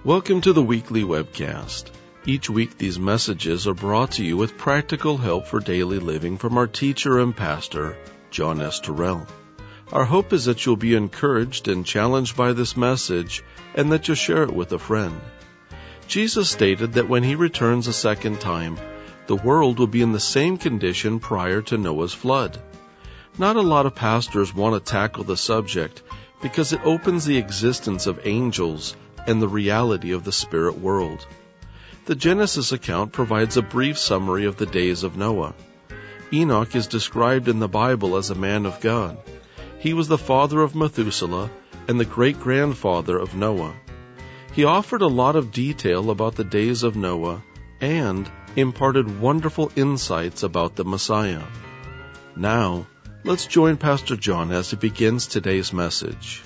Welcome to the weekly webcast. Each week these messages are brought to you with practical help for daily living from our teacher and pastor, John S. Terrell. Our hope is that you'll be encouraged and challenged by this message and that you'll share it with a friend. Jesus stated that when he returns a second time, the world will be in the same condition prior to Noah's flood. Not a lot of pastors want to tackle the subject because it opens the existence of angels and the reality of the spirit world. The Genesis account provides a brief summary of the days of Noah. Enoch is described in the Bible as a man of God. He was the father of Methuselah and the great-grandfather of Noah. He offered a lot of detail about the days of Noah and imparted wonderful insights about the Messiah. Now, let's join Pastor John as he begins today's message.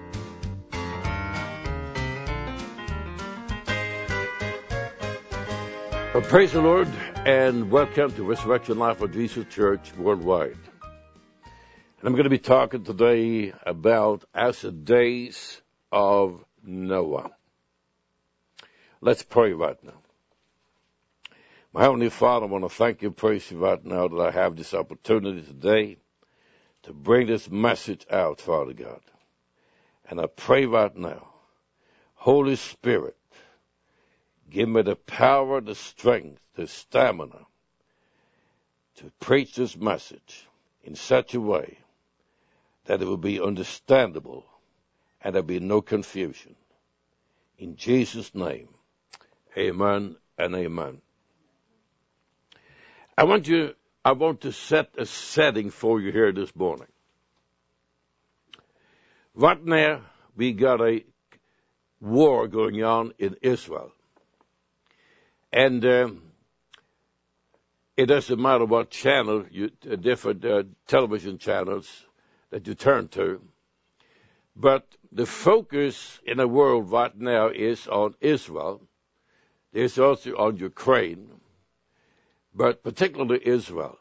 Praise the Lord, and welcome to Resurrection Life of Jesus Church Worldwide. And I'm going to be talking today about as the days of Noah. Let's pray right now. My Heavenly Father, I want to thank you and praise you right now that I have this opportunity today to bring this message out, Father God. And I pray right now, Holy Spirit, give me the power, the strength, the stamina to preach this message in such a way that it will be understandable and there will be no confusion. In Jesus' name, amen and amen. I want to set a setting for you here this morning. Right now, we got a war going on in Israel. And it doesn't matter what channel, different television channels that you turn to. But the focus in the world right now is on Israel. There's also on Ukraine, but particularly Israel.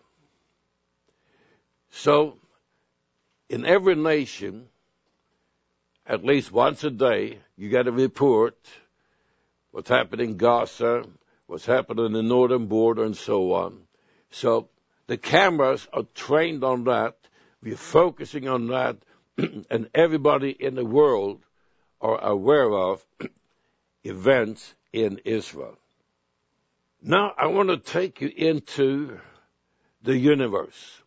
So in every nation, at least once a day, you got to report what's happening in Gaza, what's happening in the northern border, and so on. So the cameras are trained on that. We're focusing on that, and everybody in the world are aware of events in Israel. Now, I want to take you into the universe.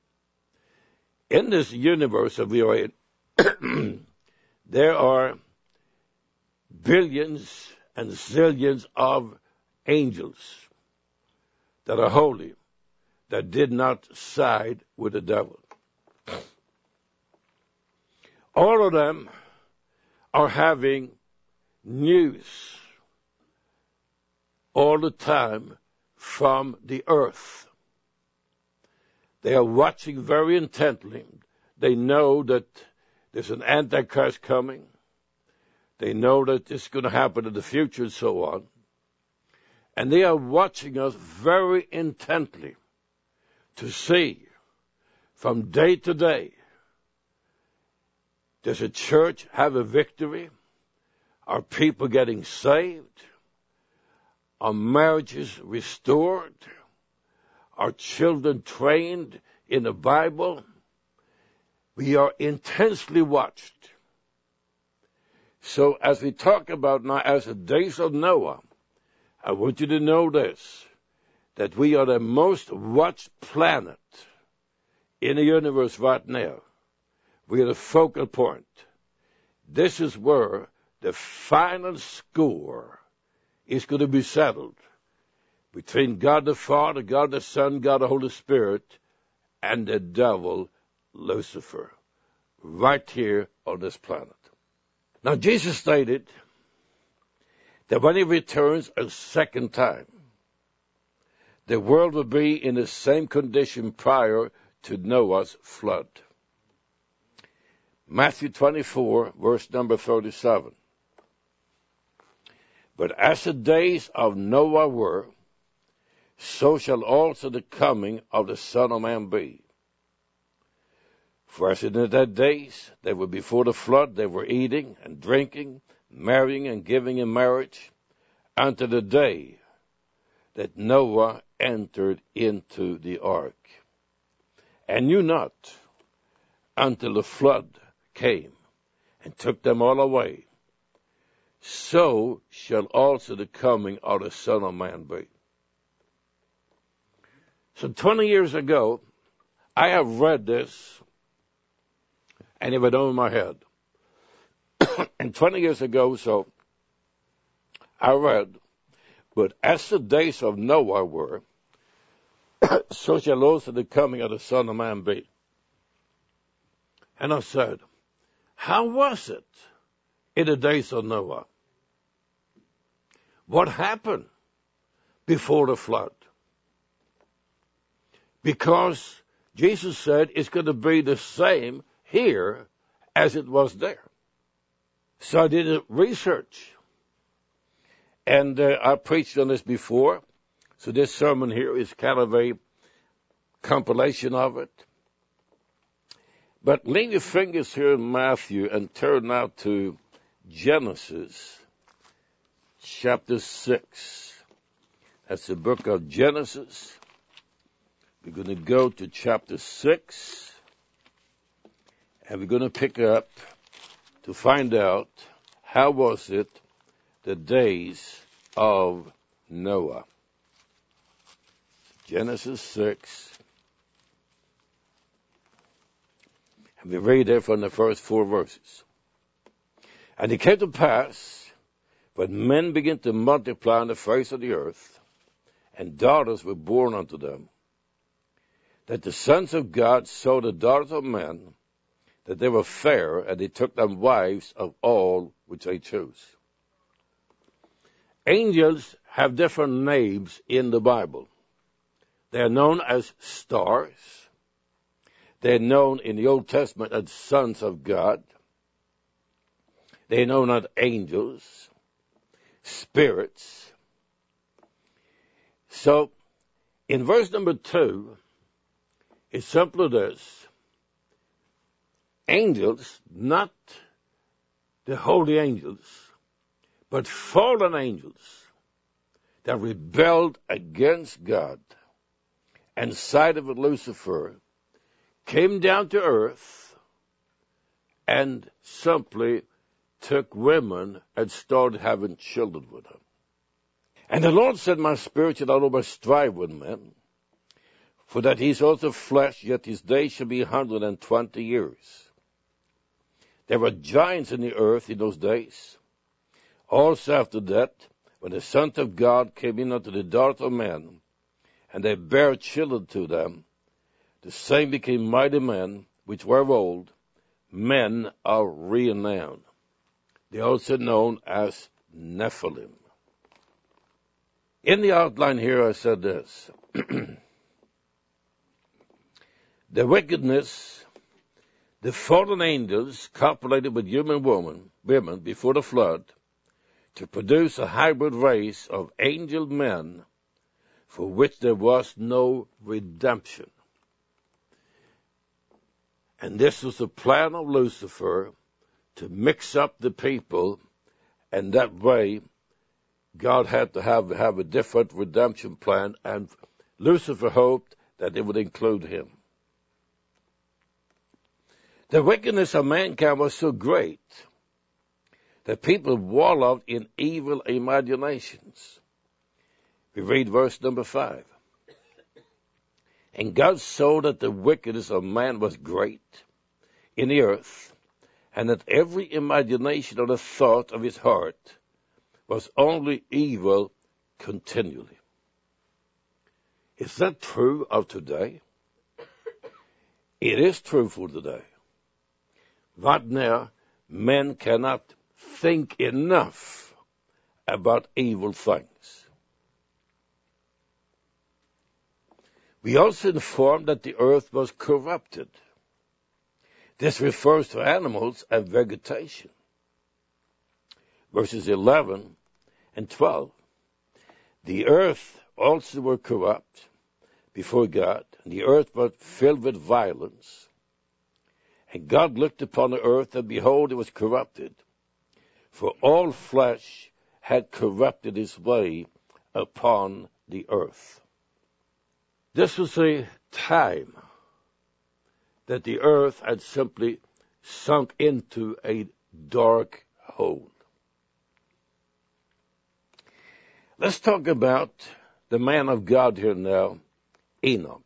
In this universe that we are in, there are billions and zillions of angels that are holy, that did not side with the devil. All of them are having news all the time from the earth. They are watching very intently. They know that there's an Antichrist coming. They know that this is going to happen in the future and so on. And they are watching us very intently to see from day to day, does the church have a victory? Are people getting saved? Are marriages restored? Are children trained in the Bible? We are intensely watched. So as we talk about now as the days of Noah, I want you to know this, that we are the most watched planet in the universe right now. We are the focal point. This is where the final score is going to be settled between God the Father, God the Son, God the Holy Spirit, and the devil, Lucifer, right here on this planet. Now, Jesus stated that when he returns a second time, the world will be in the same condition prior to Noah's flood. Matthew 24, verse number 37. But as the days of Noah were, so shall also the coming of the Son of Man be. For as in that days, they were before the flood, they were eating and drinking, marrying and giving in marriage, unto the day that Noah entered into the ark, and knew not until the flood came and took them all away. So shall also the coming of the Son of Man be. So 20 years ago, I have read this, and it went over my head. And 20 years ago, so I read, but as the days of Noah were, so shall also the coming of the Son of Man be. And I said, how was it in the days of Noah? What happened before the flood? Because Jesus said it's going to be the same here as it was there. So I did a research. And I preached on this before. So this sermon here is kind of a compilation of it. But leave your fingers here in Matthew and turn now to Genesis chapter 6. That's the book of Genesis. We're going to go to chapter 6. And we're going to pick up to find out how was it the days of Noah. Genesis 6. And we read there from the first 4 verses. And it came to pass, when men began to multiply on the face of the earth, and daughters were born unto them, that the sons of God saw the daughters of men, that they were fair, and they took them wives of all which they chose. Angels have different names in the Bible. They are known as stars. They are known in the Old Testament as sons of God. They are known as angels, spirits. So, in verse number 2, it's simply this. Angels, not the holy angels, but fallen angels that rebelled against God and sided with Lucifer, came down to earth and simply took women and started having children with them. And the Lord said, my spirit shall not always strive with men, for that he is also flesh, yet his days shall be 120 years. There were giants in the earth in those days. Also after that, when the sons of God came in unto the daughters of men, and they bare children to them, the same became mighty men, which were of old, men of renown. They are also known as Nephilim. In the outline here I said this. The wickedness, the fallen angels copulated with human women before the flood to produce a hybrid race of angel men for which there was no redemption. And this was the plan of Lucifer, to mix up the people, and that way God had to have a different redemption plan, and Lucifer hoped that it would include him. The wickedness of mankind was so great that people wallowed in evil imaginations. We read verse number 5. And God saw that the wickedness of man was great in the earth, and that every imagination of the thought of his heart was only evil continually. Is that true of today? It is true for today. Right now, men cannot think enough about evil things. We also informed that the earth was corrupted. This refers to animals and vegetation. Verses 11 and 12. The earth also were corrupt before God, and the earth was filled with violence. And God looked upon the earth, and behold, it was corrupted, for all flesh had corrupted his way upon the earth. This was a time that the earth had simply sunk into a dark hole. Let's talk about the man of God here now, Enoch.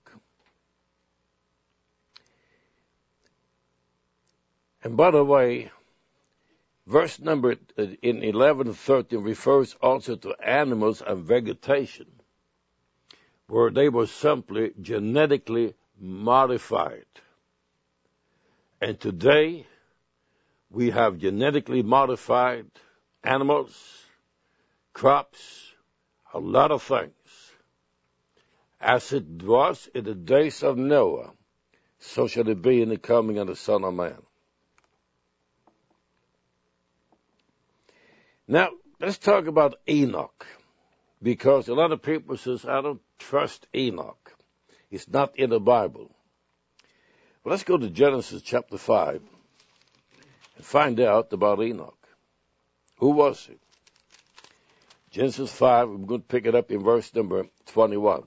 And by the way, verse number in 11 and 13 refers also to animals and vegetation, where they were simply genetically modified. And today, we have genetically modified animals, crops, a lot of things. As it was in the days of Noah, so shall it be in the coming of the Son of Man. Now, let's talk about Enoch, because a lot of people says, I don't trust Enoch. It's not in the Bible. Well, let's go to Genesis chapter 5 and find out about Enoch. Who was he? Genesis 5, we're going to pick it up in verse number 21.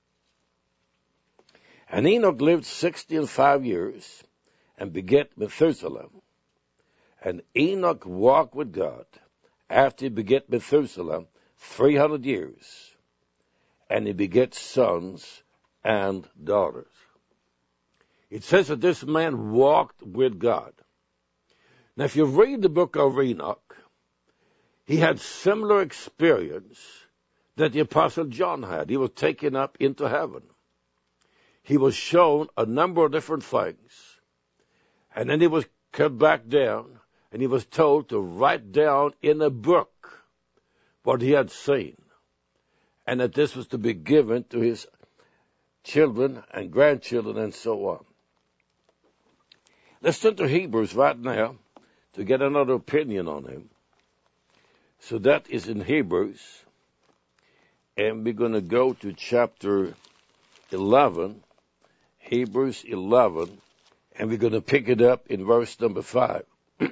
And Enoch lived 65 years and begat Methuselah. And Enoch walked with God after he begat Methuselah 300 years. And he begat sons and daughters. It says that this man walked with God. Now, if you read the book of Enoch, he had similar experience that the Apostle John had. He was taken up into heaven. He was shown a number of different things. And then he was cut back down, and he was told to write down in a book what he had seen. And that this was to be given to his children and grandchildren and so on. Let's turn to Hebrews right now to get another opinion on him. So that is in Hebrews. And we're going to go to chapter 11, Hebrews 11, and we're going to pick it up in verse number 5.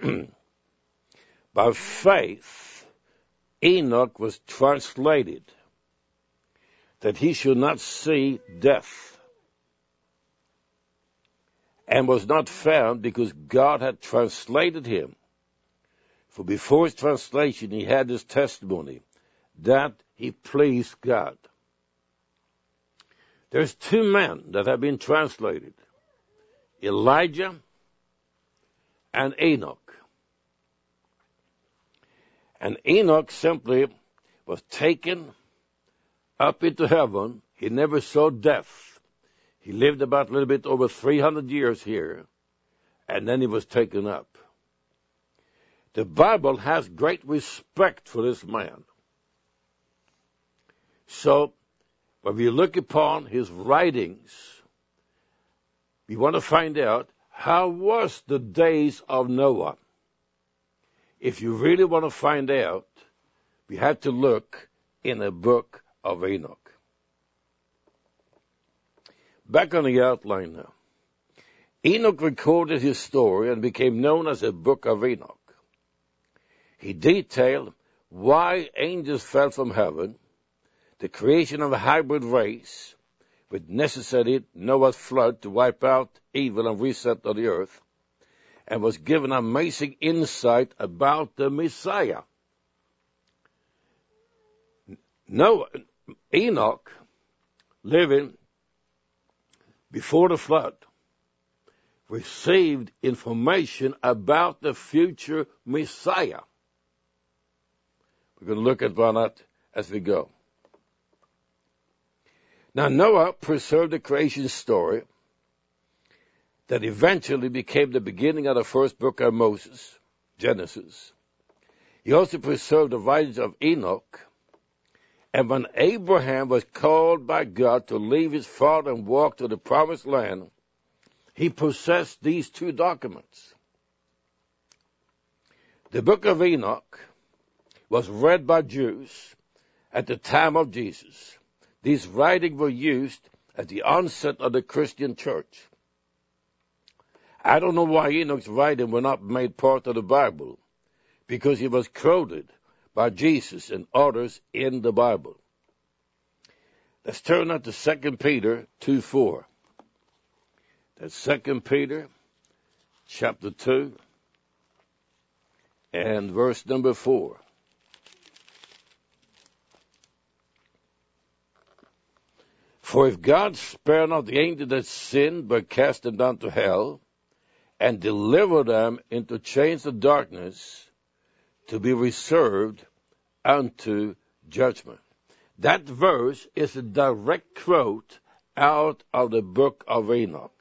By faith, Enoch was translated that he should not see death, and was not found because God had translated him. For before his translation, he had this testimony that he pleased God. There's two men that have been translated, Elijah and Enoch. And Enoch simply was taken up into heaven. He never saw death. He lived about a little bit over 300 years here, and then he was taken up. The Bible has great respect for this man. So, when we look upon his writings, we want to find out how was the days of Noah. If you really want to find out, we have to look in the book of Enoch. Back on the outline now. Enoch recorded his story and became known as the book of Enoch. He detailed why angels fell from heaven, the creation of a hybrid race, which necessitated Noah's flood to wipe out evil and reset the earth, and was given amazing insight about the Messiah. Enoch, living before the flood, received information about the future Messiah. We're going to look at that as we go. Now, Noah preserved the creation story that eventually became the beginning of the first book of Moses, Genesis. He also preserved the writings of Enoch. And when Abraham was called by God to leave his father and walk to the promised land, he possessed these two documents. The book of Enoch was read by Jews at the time of Jesus. These writings were used at the onset of the Christian church. I don't know why Enoch's writings were not made part of the Bible, because he was quoted by Jesus and others in the Bible. Let's turn now to 2 Peter 2:4. That's 2 Peter chapter 2 and verse number 4. For if God spare not the angels that sinned, but cast them down to hell, and deliver them into chains of darkness, to be reserved unto judgment. That verse is a direct quote out of the book of Enoch.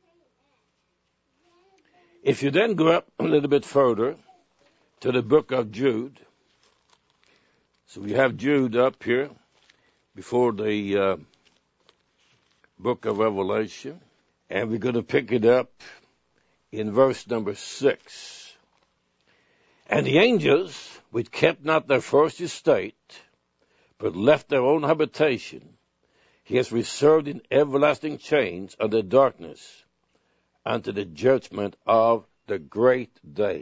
If you then go up a little bit further to the book of Jude, so we have Jude up here before the book of Revelation, and we're going to pick it up in verse number 6. And the angels, which kept not their first estate, but left their own habitation, he has reserved in everlasting chains under darkness, unto the judgment of the great day.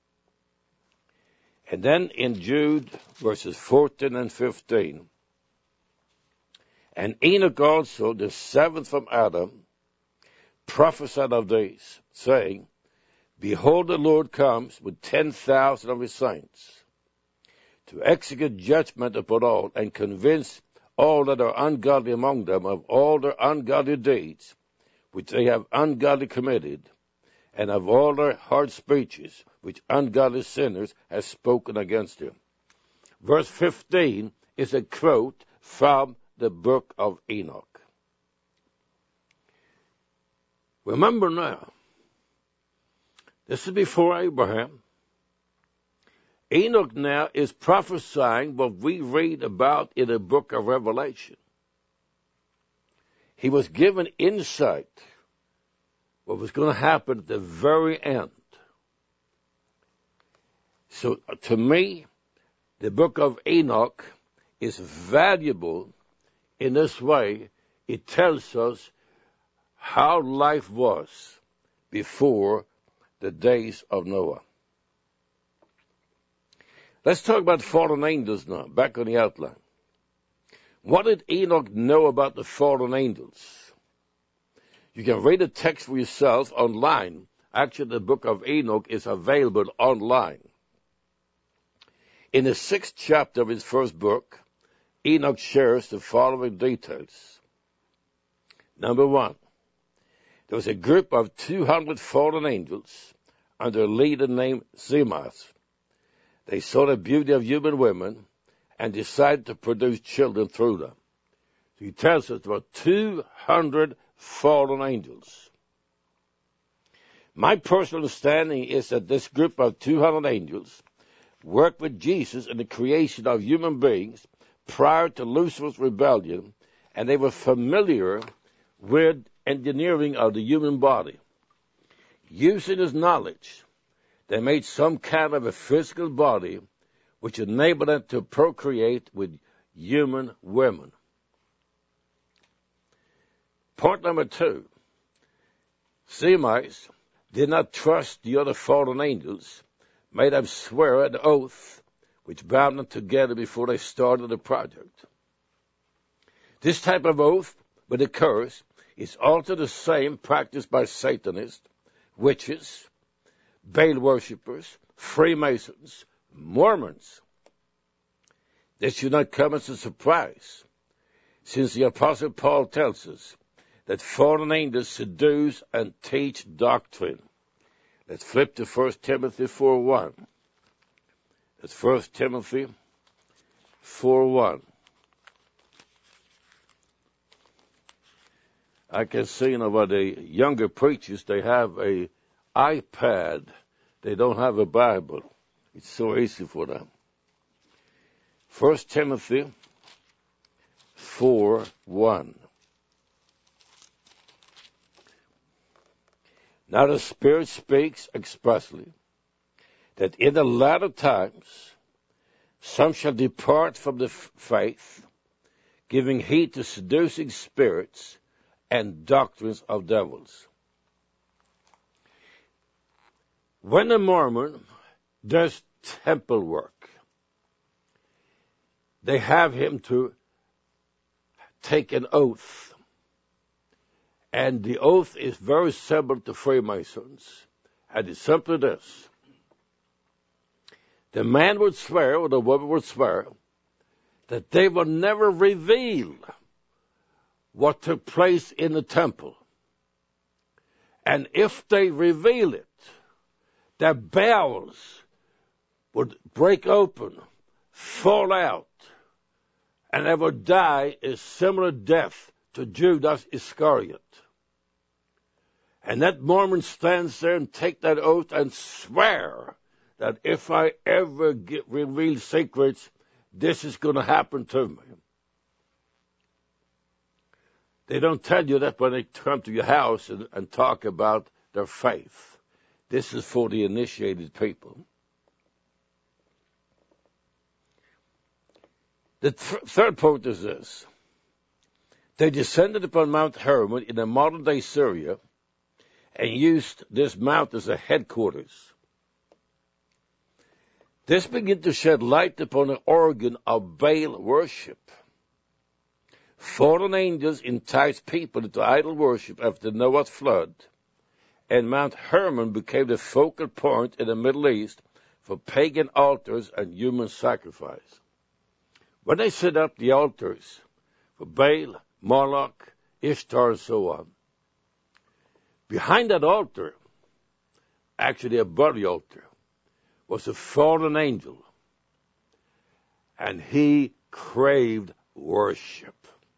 And then in Jude, verses 14 and 15, and Enoch also, the seventh from Adam, prophesied of these, saying, Behold, the Lord comes with 10,000 of his saints, to execute judgment upon all, and convince all that are ungodly among them of all their ungodly deeds, which they have ungodly committed, and of all their hard speeches, which ungodly sinners have spoken against him. Verse 15 is a quote from the book of Enoch. Remember now, this is before Abraham. Enoch now is prophesying what we read about in the book of Revelation. He was given insight what was going to happen at the very end. So to me, the book of Enoch is valuable in this way. It tells us how life was before the days of Noah. Let's talk about fallen angels now, back on the outline. What did Enoch know about the fallen angels? You can read the text for yourself online. Actually, the book of Enoch is available online. In the 6th chapter of his first book, Enoch shares the following details. Number 1, there was a group of 200 fallen angels under a leader named Zemas. They saw the beauty of human women and decided to produce children through them. So he tells us there were 200 fallen angels. My personal understanding is that this group of 200 angels worked with Jesus in the creation of human beings prior to Lucifer's rebellion, and they were familiar with engineering of the human body. Using his knowledge, they made some kind of a physical body which enabled them to procreate with human women. Point number 2, Semites did not trust the other fallen angels, made them swear an oath which bound them together before they started the project. This type of oath with a curse is also the same practiced by Satanists, witches, Baal worshippers, Freemasons, Mormons. This should not come as a surprise, since the Apostle Paul tells us that fallen angels seduce and teach doctrine. Let's flip to 1 Timothy 4:1. That's 1 Timothy 4:1. I can see, by the younger preachers, they have a iPad. They don't have a Bible. It's so easy for them. 1 Timothy 4:1. Now the Spirit speaks expressly that in the latter times some shall depart from the faith, giving heed to seducing spirits and doctrines of devils. When a Mormon does temple work. They have him to take an oath. And the oath is very similar to Freemasons. And it's simply this. The man would swear, or the woman would swear, that they will never reveal what took place in the temple. And if they reveal it, their bowels would break open, fall out, and they would die a similar death to Judas Iscariot. And that Mormon stands there and take that oath and swear that if I ever reveal secrets, this is going to happen to me. They don't tell you that when they come to your house and talk about their faith. This is for the initiated people. The third point is this. They descended upon Mount Hermon in the modern-day Syria and used this mount as a headquarters. This began to shed light upon the origin of Baal worship. Fallen angels enticed people into idol worship after Noah's flood, and Mount Hermon became the focal point in the Middle East for pagan altars and human sacrifice. When they set up the altars for Baal, Moloch, Ishtar, and so on, behind that altar, actually above the altar, was a fallen angel, and he craved worship.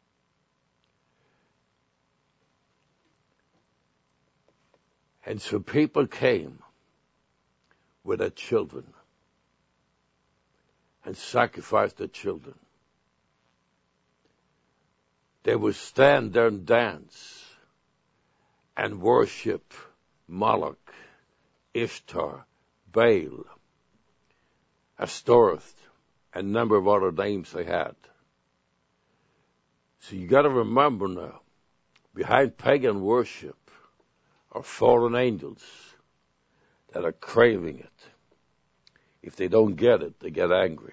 And so people came with their children and sacrificed their children. They would stand there and dance and worship Moloch, Ishtar, Baal, Astoreth, and a number of other names they had. So you got to remember now, behind pagan worship are fallen angels that are craving it. If they don't get it, they get angry.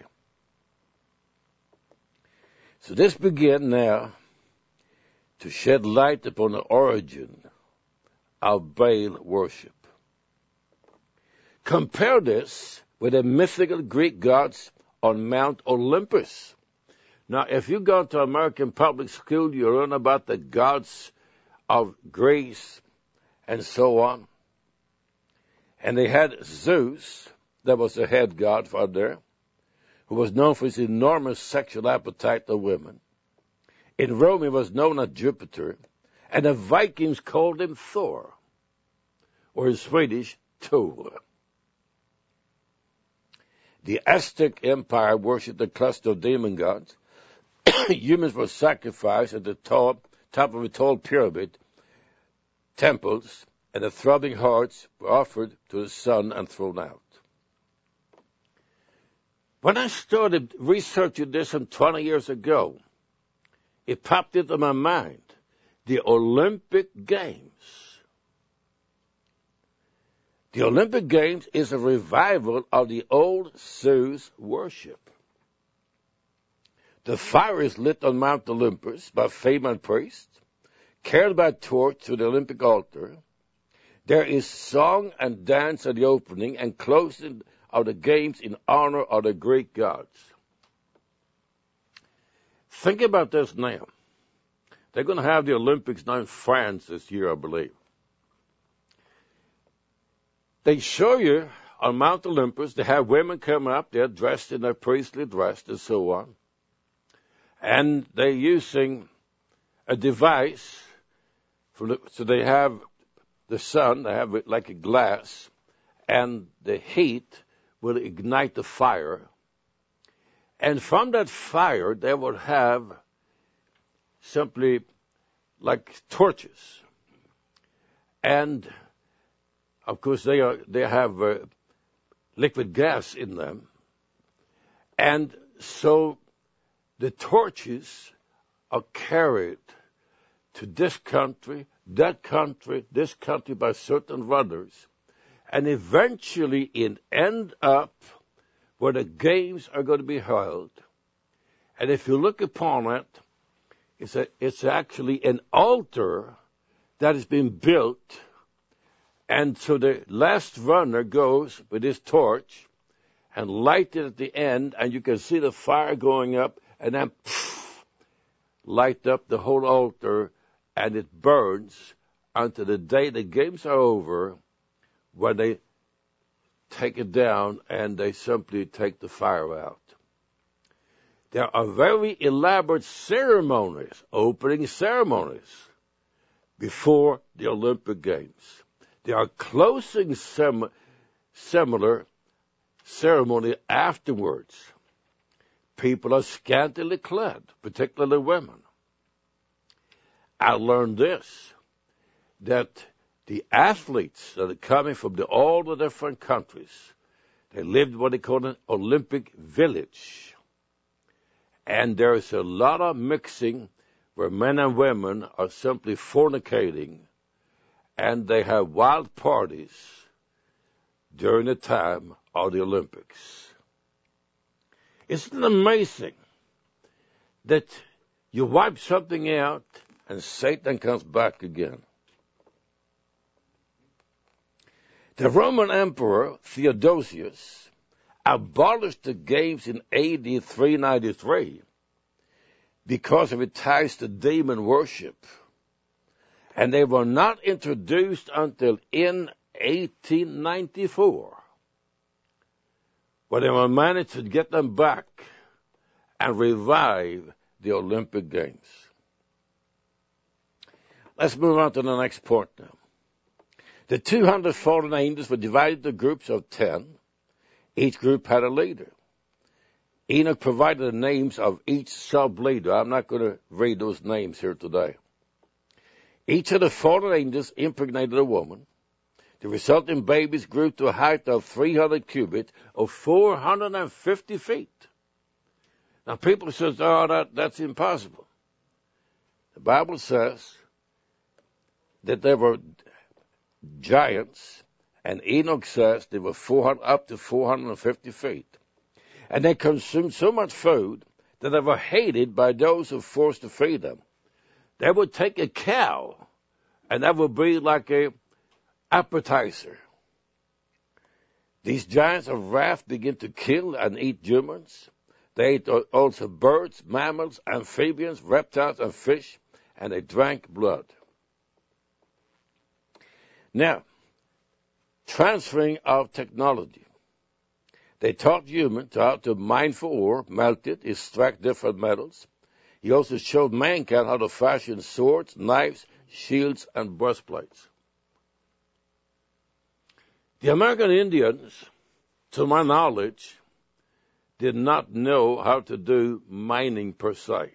So this began now to shed light upon the origin of Baal worship. Compare this with the mythical Greek gods on Mount Olympus. Now, if you go to American public school, you learn about the gods of Greece and so on. And they had Zeus, that was the head god for there, who was known for his enormous sexual appetite of women. In Rome, he was known as Jupiter, and the Vikings called him Thor, or in Swedish, Thor. The Aztec Empire worshipped a cluster of demon gods. Humans were sacrificed at the top of a tall pyramid, temples, and the throbbing hearts were offered to the sun and thrown out. When I started researching this some 20 years ago, it popped into my mind, the Olympic Games. The Olympic Games is a revival of the old Zeus worship. The fire is lit on Mount Olympus by famous priests, carried by torch to the Olympic altar. There is song and dance at the opening and closing of the games in honor of the Greek gods. Think about this now. They're going to have the Olympics now in France this year, I believe. They show you on Mount Olympus, they have women come up, they're dressed in their priestly dress and so on. And they're using a device, so they have the sun, they have it like a glass, and the heat will ignite the fire. And from that fire, they will have simply like torches. And, of course, they have liquid gas in them. And so the torches are carried to this country, that country, this country by certain runners, and eventually it end up where the games are going to be held. And if you look upon it, it's actually an altar that has been built. And so the last runner goes with his torch and light it at the end, and you can see the fire going up, and then light up the whole altar, and it burns until the day the games are over, when they take it down and they simply take the fire out. There are very elaborate ceremonies, opening ceremonies, before the Olympic Games. There are closing similar ceremony afterwards. People are scantily clad, particularly women. I learned this, that the athletes that are coming from all the different countries, they lived what they call an Olympic village. And there's a lot of mixing where men and women are simply fornicating, and they have wild parties during the time of the Olympics. Isn't it amazing that you wipe something out and Satan comes back again? The Roman Emperor Theodosius abolished the games in AD 393 because of its ties to demon worship. And they were not introduced until in 1894, when they were managed to get them back and revive the Olympic Games. Let's move on to the next point now. The 200 fallen angels were divided into groups of 10. Each group had a leader. Enoch provided the names of each sub-leader. I'm not going to read those names here today. Each of the fallen angels impregnated a woman. The resulting babies grew to a height of 300 cubits, or 450 feet. Now, people say, that's impossible. The Bible says that there were giants, and Enoch says they were up to 450 feet. And they consumed so much food that they were hated by those who forced to feed them. They would take a cow, and that would be like a appetizer. These giants of wrath began to kill and eat humans. They ate also birds, mammals, amphibians, reptiles, and fish, and they drank blood. Now, transferring of technology. They taught humans how to mine for ore, melt it, extract different metals. He also showed mankind how to fashion swords, knives, shields, and breastplates. The American Indians, to my knowledge, did not know how to do mining per se.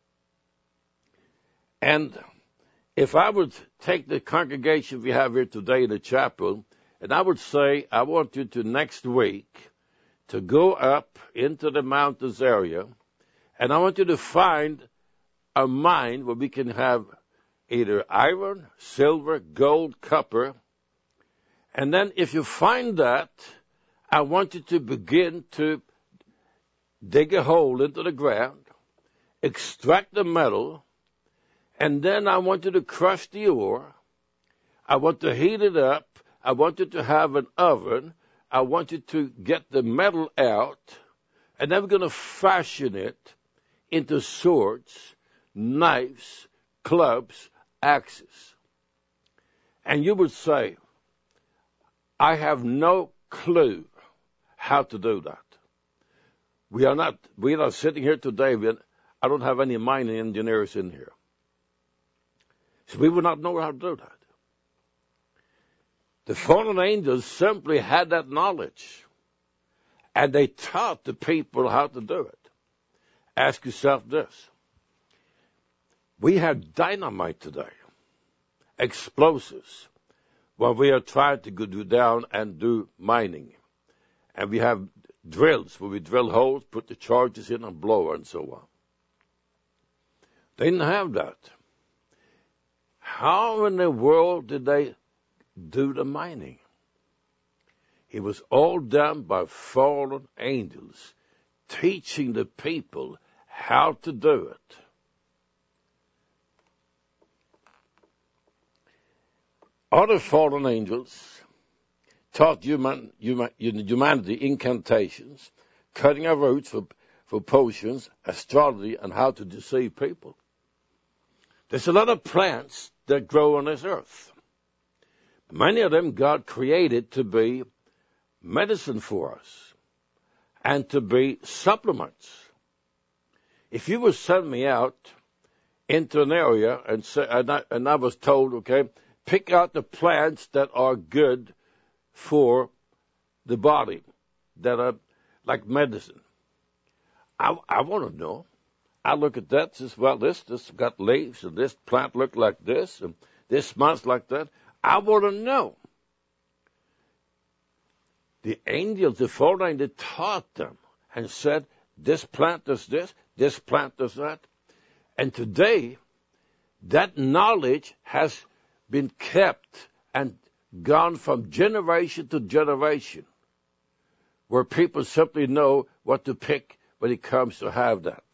And if I would take the congregation we have here today in the chapel, and I would say, I want you to next week to go up into the mountains area, and I want you to find a mine where we can have either iron, silver, gold, copper. And then if you find that, I want you to begin to dig a hole into the ground, extract the metal, and then I want you to crush the ore. I want to heat it up. I want you to have an oven. I want you to get the metal out, and then we're going to fashion it into swords, knives, clubs, axes. And you would say, I have no clue how to do that. We are not sitting here today. I don't have any mining engineers in here. So we would not know how to do that. The fallen angels simply had that knowledge, and they taught the people how to do it. Ask yourself this. We have dynamite today, explosives, when we are trying to go down and do mining. And we have drills where we drill holes, put the charges in, and blow, and so on. They didn't have that. How in the world did they do the mining? It was all done by fallen angels, teaching the people how to do it. Other fallen angels taught humanity incantations, cutting our roots for potions, astrology, and how to deceive people. There's a lot of plants that grow on this earth. Many of them God created to be medicine for us and to be supplements. If you would send me out into an area and I was told, okay, pick out the plants that are good for the body, that are like medicine, I want to know. I look at that, says, well, this got leaves, and this plant looked like this, and this smells like that. I want to know. The angels, the fallen angels, taught them and said, this plant does this plant does that. And today, that knowledge has been kept and gone from generation to generation, where people simply know what to pick when it comes to have that.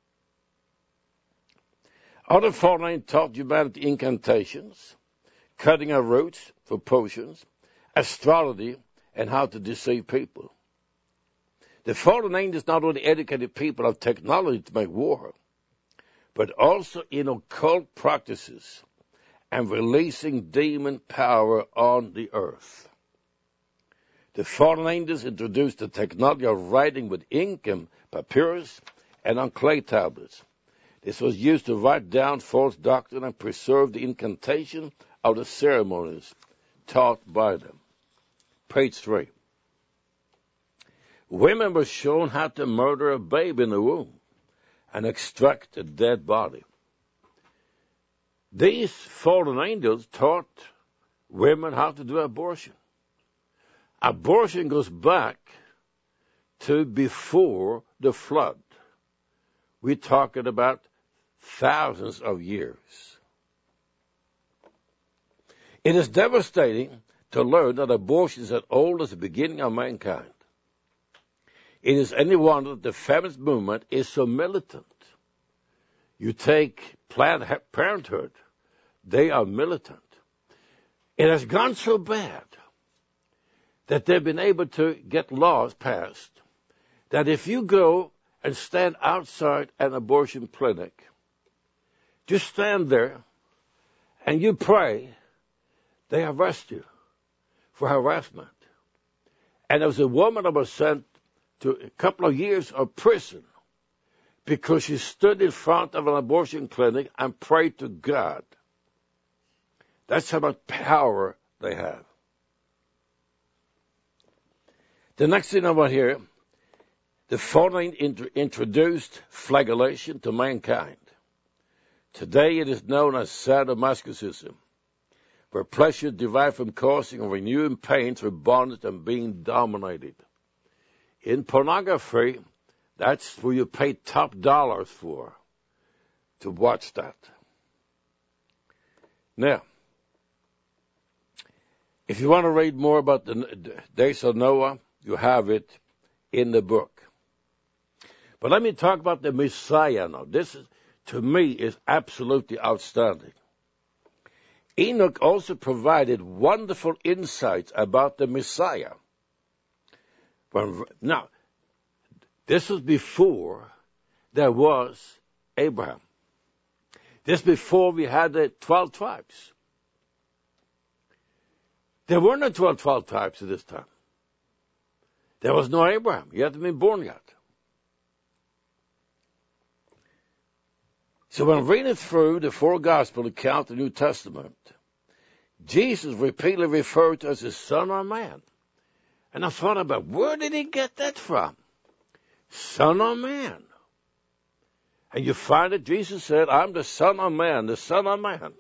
Other fallen angels taught humanity incantations, cutting our roots for potions, astrology, and how to deceive people. The fallen angels not only educated people of technology to make war, but also in occult practices and releasing demon power on the earth. The fallen angels introduced the technology of writing with ink and papyrus and on clay tablets. This was used to write down false doctrine and preserve the incantation of the ceremonies taught by them. Page 3. Women were shown how to murder a baby in the womb and extract a dead body. These fallen angels taught women how to do abortion. Abortion goes back to before the flood. We're talking about thousands of years. It is devastating to learn that abortion is as old as the beginning of mankind. It is any wonder that the feminist movement is so militant. You take Planned Parenthood, they are militant. It has gone so bad that they've been able to get laws passed that if you go and stand outside an abortion clinic, just stand there and you pray, they arrest you for harassment. And there was a woman that was sent to a couple of years of prison because she stood in front of an abortion clinic and prayed to God. That's how much power they have. The next thing I want here, the fallen introduced flagellation to mankind. Today it is known as sadomasochism, where pleasure derived from causing or renewing pain through bondage and being dominated. In pornography, that's where you pay top dollars for to watch that. Now, if you want to read more about the days of Noah, you have it in the book. But let me talk about the Messiah now. This, to me, is absolutely outstanding. Enoch also provided wonderful insights about the Messiah. Now, this was before there was Abraham. This before we had the 12 tribes. There were no 12 tribes at this time. There was no Abraham. He hadn't been born yet. So when reading through the four gospel accounts of the New Testament, Jesus repeatedly referred to as the Son of Man. And I thought about, where did he get that from? Son of Man. And you find that Jesus said, I'm the Son of Man, the Son of Man.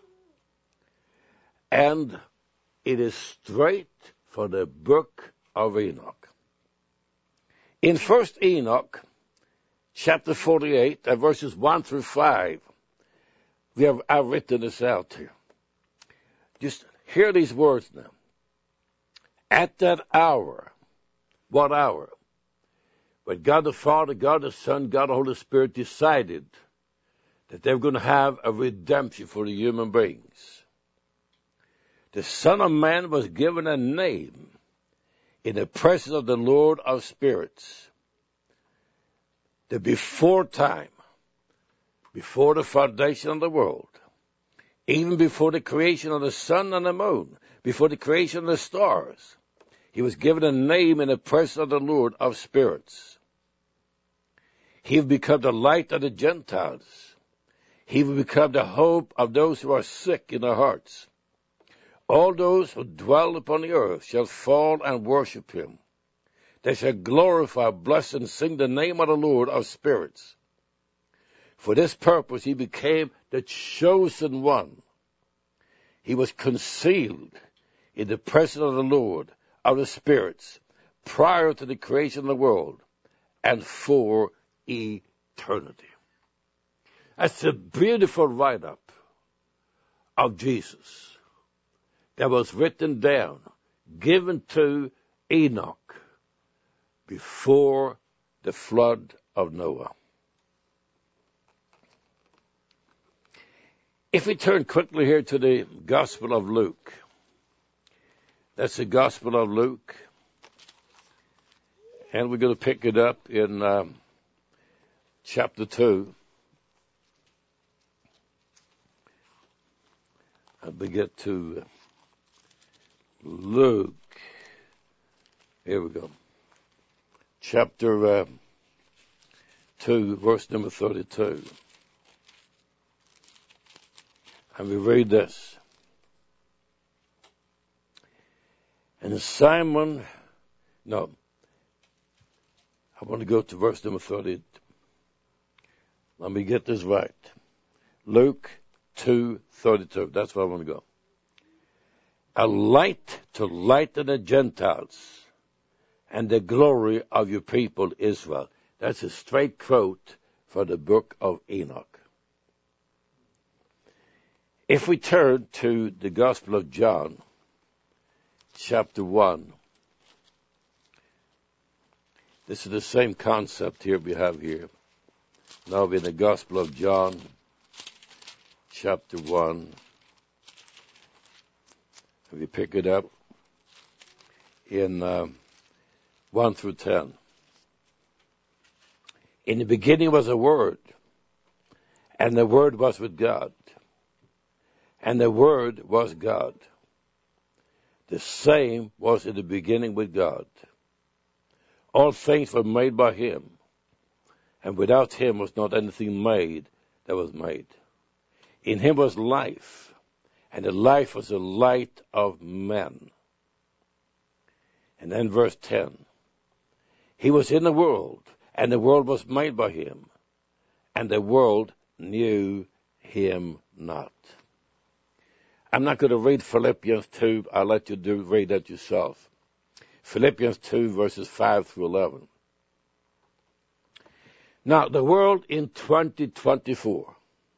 And it is straight from the book of Enoch. In 1 Enoch, chapter 48, verses 1 through 5, I've written this out here. Just hear these words now. At that hour, what hour. But God the Father, God the Son, God the Holy Spirit decided that they were going to have a redemption for the human beings. The Son of Man was given a name in the presence of the Lord of Spirits. The before time, before the foundation of the world, even before the creation of the sun and the moon, before the creation of the stars, he was given a name in the presence of the Lord of Spirits. He will become the light of the Gentiles. He will become the hope of those who are sick in their hearts. All those who dwell upon the earth shall fall and worship him. They shall glorify, bless, and sing the name of the Lord of Spirits. For this purpose he became the chosen one. He was concealed in the presence of the Lord of the Spirits prior to the creation of the world and for eternity. That's a beautiful write-up of Jesus that was written down, given to Enoch before the flood of Noah. If we turn quickly here to the Gospel of Luke, that's the Gospel of Luke, and we're going to pick it up in chapter 2. And we get to Luke. Here we go. Chapter 2, verse number 32. And we read this. And Simon, I want to go to verse number 30. Let me get this right. Luke 2:32. That's where I want to go. A light to lighten the Gentiles and the glory of your people Israel. That's a straight quote from the book of Enoch. If we turn to the Gospel of John, chapter 1, this is the same concept here we have here. Now in the Gospel of John, chapter 1, we pick it up in 1 through 10. In the beginning was a Word, and the Word was with God, and the Word was God. The same was in the beginning with God. All things were made by him, and without him was not anything made that was made. In him was life, and the life was the light of men. And then verse 10. He was in the world, and the world was made by him, and the world knew him not. I'm not going to read Philippians 2. I'll let you read that yourself. Philippians 2, verses 5 through 11. Now, the world in 2024,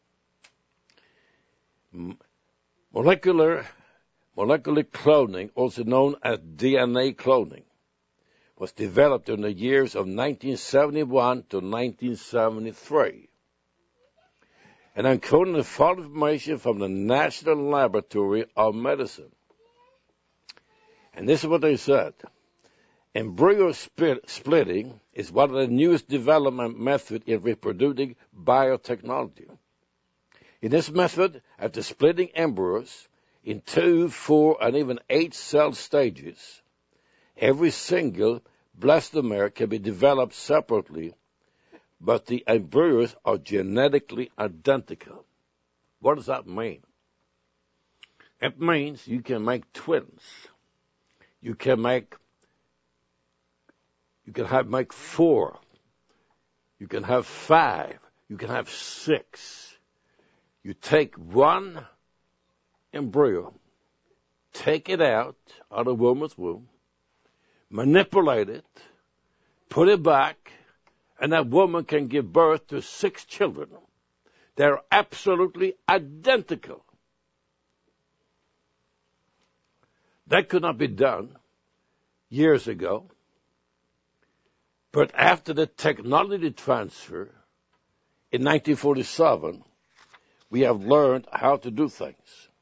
molecular cloning, also known as DNA cloning, was developed in the years of 1971 to 1973. And I'm quoting the following information from the National Laboratory of Medicine. And this is what they said. Embryo splitting is one of the newest development methods in reproducing biotechnology. In this method, after splitting embryos in 2, 4, and even 8 cell stages, every single blastomere can be developed separately, but the embryos are genetically identical. What does that mean? It means you can make twins. You can make 4. You can have 5. You can have 6. You take one embryo, take it out of a woman's womb, manipulate it, put it back, and that woman can give birth to 6 children. They're absolutely identical. That could not be done years ago. But after the technology transfer in 1947, we have learned how to do things.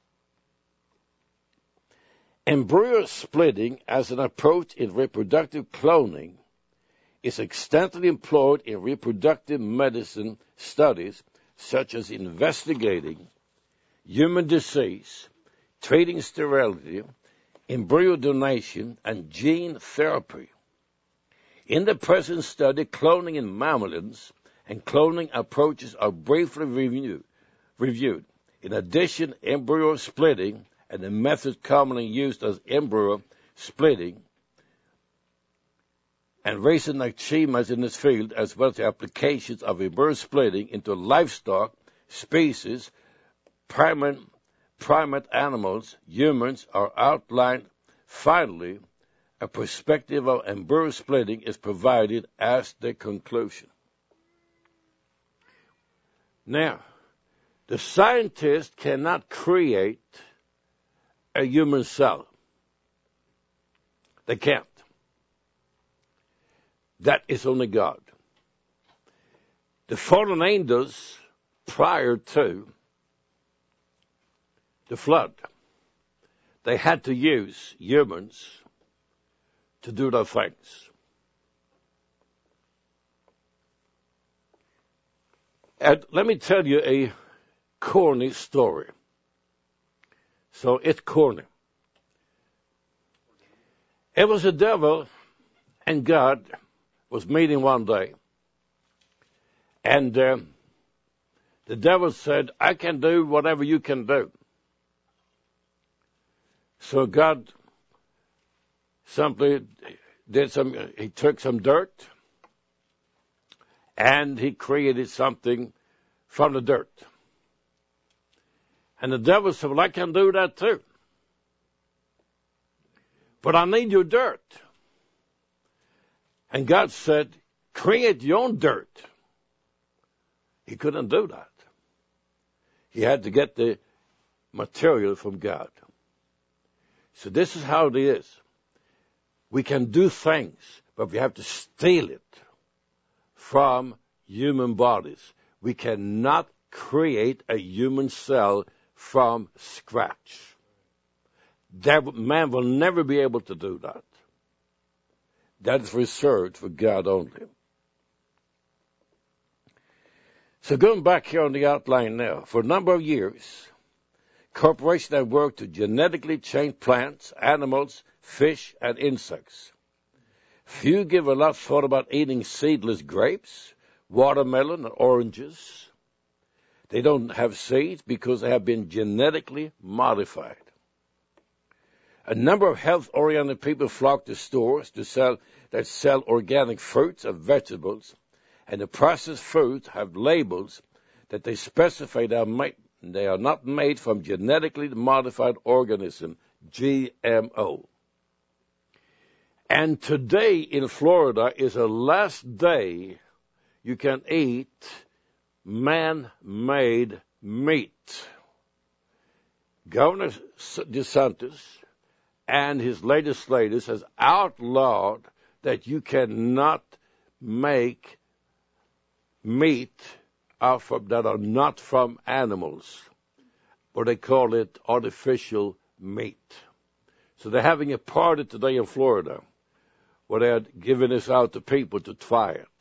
Embryo splitting as an approach in reproductive cloning is extensively employed in reproductive medicine studies, such as investigating human disease, treating sterility, embryo donation, and gene therapy. In the present study, cloning in mammalians and cloning approaches are briefly reviewed. In addition, embryo splitting and the method commonly used as embryo splitting and recent achievements in this field, as well as the applications of embryo splitting into livestock, species, primate animals, humans, are outlined. Finally, a perspective of embryo splitting is provided as the conclusion. Now, the scientist cannot create a human cell. They can't. That is only God. The fallen angels, prior to the flood, they had to use humans to do their things. And let me tell you a corny story. So it's corny. It was the devil and God was meeting one day. And the devil said, I can do whatever you can do. So God simply he took some dirt and he created something from the dirt. And the devil said, well, I can do that too. But I need your dirt. And God said, create your own dirt. He couldn't do that. He had to get the material from God. So this is how it is. We can do things, but we have to steal it from human bodies. We cannot create a human cell from scratch. Man will never be able to do that. That is reserved for God only. So going back here on the outline now, for a number of years, corporations have worked to genetically change plants, animals, fish, and insects. Few give a lot thought about eating seedless grapes, watermelon, and oranges. They don't have seeds because they have been genetically modified. A number of health-oriented people flock to stores that sell organic fruits and vegetables, and the processed foods have labels that they specify they are not made from genetically modified organism, GMO. And today in Florida is the last day you can eat man-made meat. Governor DeSantis and his legislators has outlawed that you cannot make meat that are not from animals, but they call it artificial meat. So they're having a party today in Florida where they're giving this out to people to try it.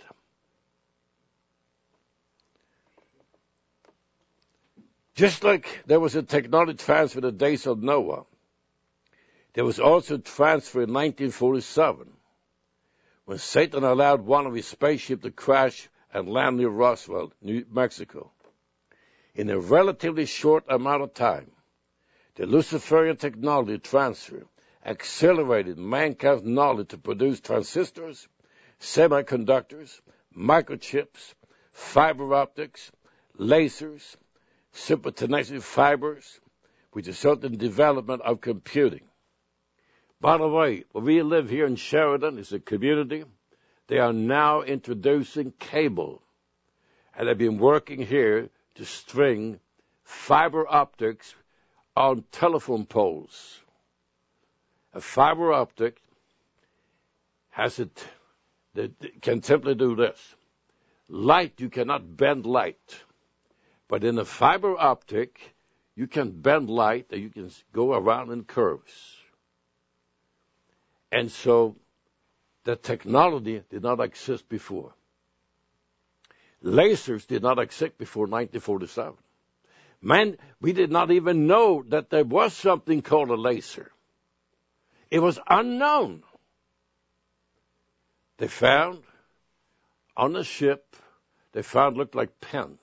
Just like there was a technology transfer in the days of Noah, there was also a transfer in 1947 when Satan allowed one of his spaceships to crash and land near Roswell, New Mexico. In a relatively short amount of time, the Luciferian technology transfer accelerated mankind's knowledge to produce transistors, semiconductors, microchips, fiber optics, lasers, supertenacity fibers, which resulted in the development of computing. By the way, where we live here in Sheridan, it's a community. They are now introducing cable, and they've been working here to string fiber optics on telephone poles. A fiber optic has that can simply do this. Light, you cannot bend light. But in a fiber optic, you can bend light and you can go around in curves. And so the technology did not exist before. Lasers did not exist before 1947. Man, we did not even know that there was something called a laser. It was unknown. They found on a ship, they found looked like pens.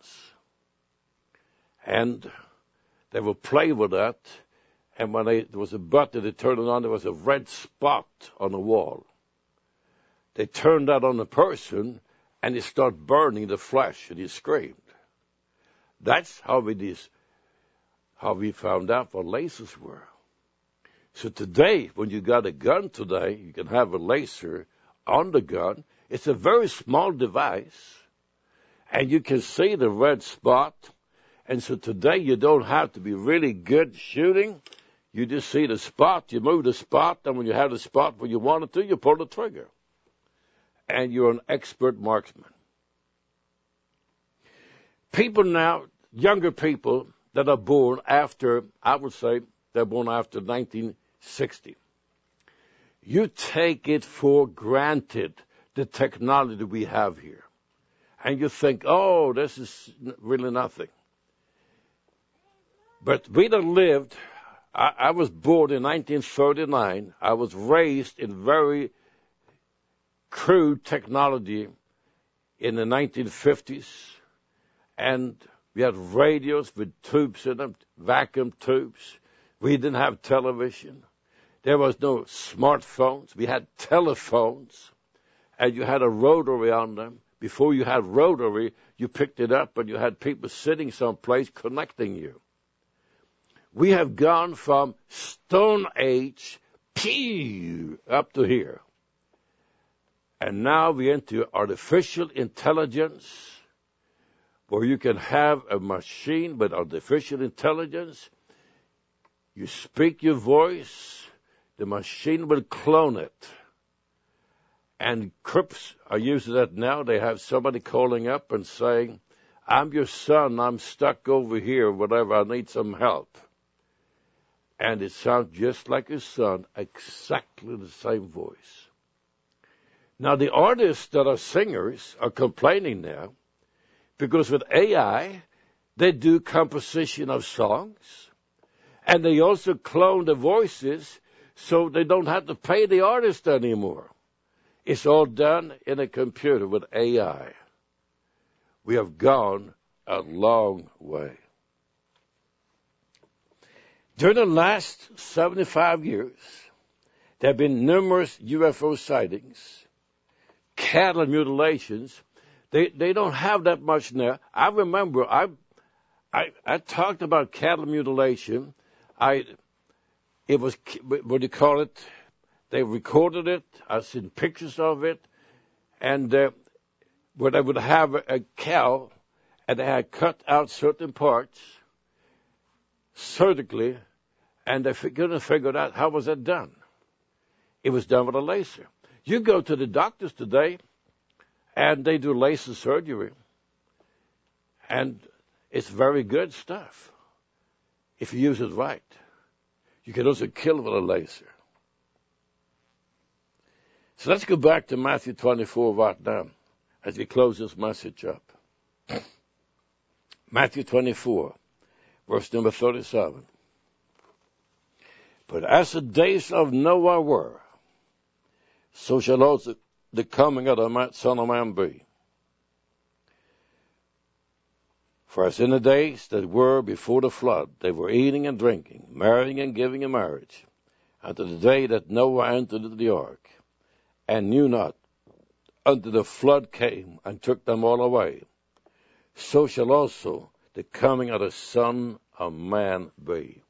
And they would play with that. And when there was a button, they turned it on, there was a red spot on the wall. They turned that on the person, and it started burning the flesh, and he screamed. That's how we found out what lasers were. So today, when you got a gun today, you can have a laser on the gun. It's a very small device, and you can see the red spot. And so today, you don't have to be really good shooting. You just see the spot, you move the spot, and when you have the spot where you want it to, you pull the trigger. And you're an expert marksman. People now, younger people that are born after, I would say, they're born after 1960. You take it for granted, the technology we have here. And you think, oh, this is really nothing. But we that lived, I was born in 1939. I was raised in very crude technology in the 1950s. And we had radios with tubes in them, vacuum tubes. We didn't have television. There was no smartphones. We had telephones. And you had a rotary on them. Before you had rotary, you picked it up and you had people sitting someplace connecting you. We have gone from Stone Age, up to here. And now we're into artificial intelligence, where you can have a machine with artificial intelligence. You speak your voice, the machine will clone it. And Crips are using that now. They have somebody calling up and saying, I'm your son, I'm stuck over here, whatever, I need some help. And it sounds just like his son, exactly the same voice. Now, the artists that are singers are complaining now, because with AI, they do composition of songs, and they also clone the voices, so they don't have to pay the artist anymore. It's all done in a computer with AI. We have gone a long way. During the last 75 years, there have been numerous UFO sightings, cattle mutilations. They don't have that much now. I remember I talked about cattle mutilation. It was, what do you call it? They recorded it. I've seen pictures of it. And where they would have a cow, and they had cut out certain parts surgically, and they couldn't figure out how was that done. It was done with a laser. You go to the doctors today, and they do laser surgery, and it's very good stuff if you use it right. You can also kill with a laser. So let's go back to Matthew 24 right now as we close this message up. Matthew 24, verse number 37. But as the days of Noah were, so shall also the coming of the Son of Man be. For as in the days that were before the flood, they were eating and drinking, marrying and giving in marriage, unto the day that Noah entered into the ark, and knew not, until the flood came and took them all away. So shall also the coming of the Son of Man be.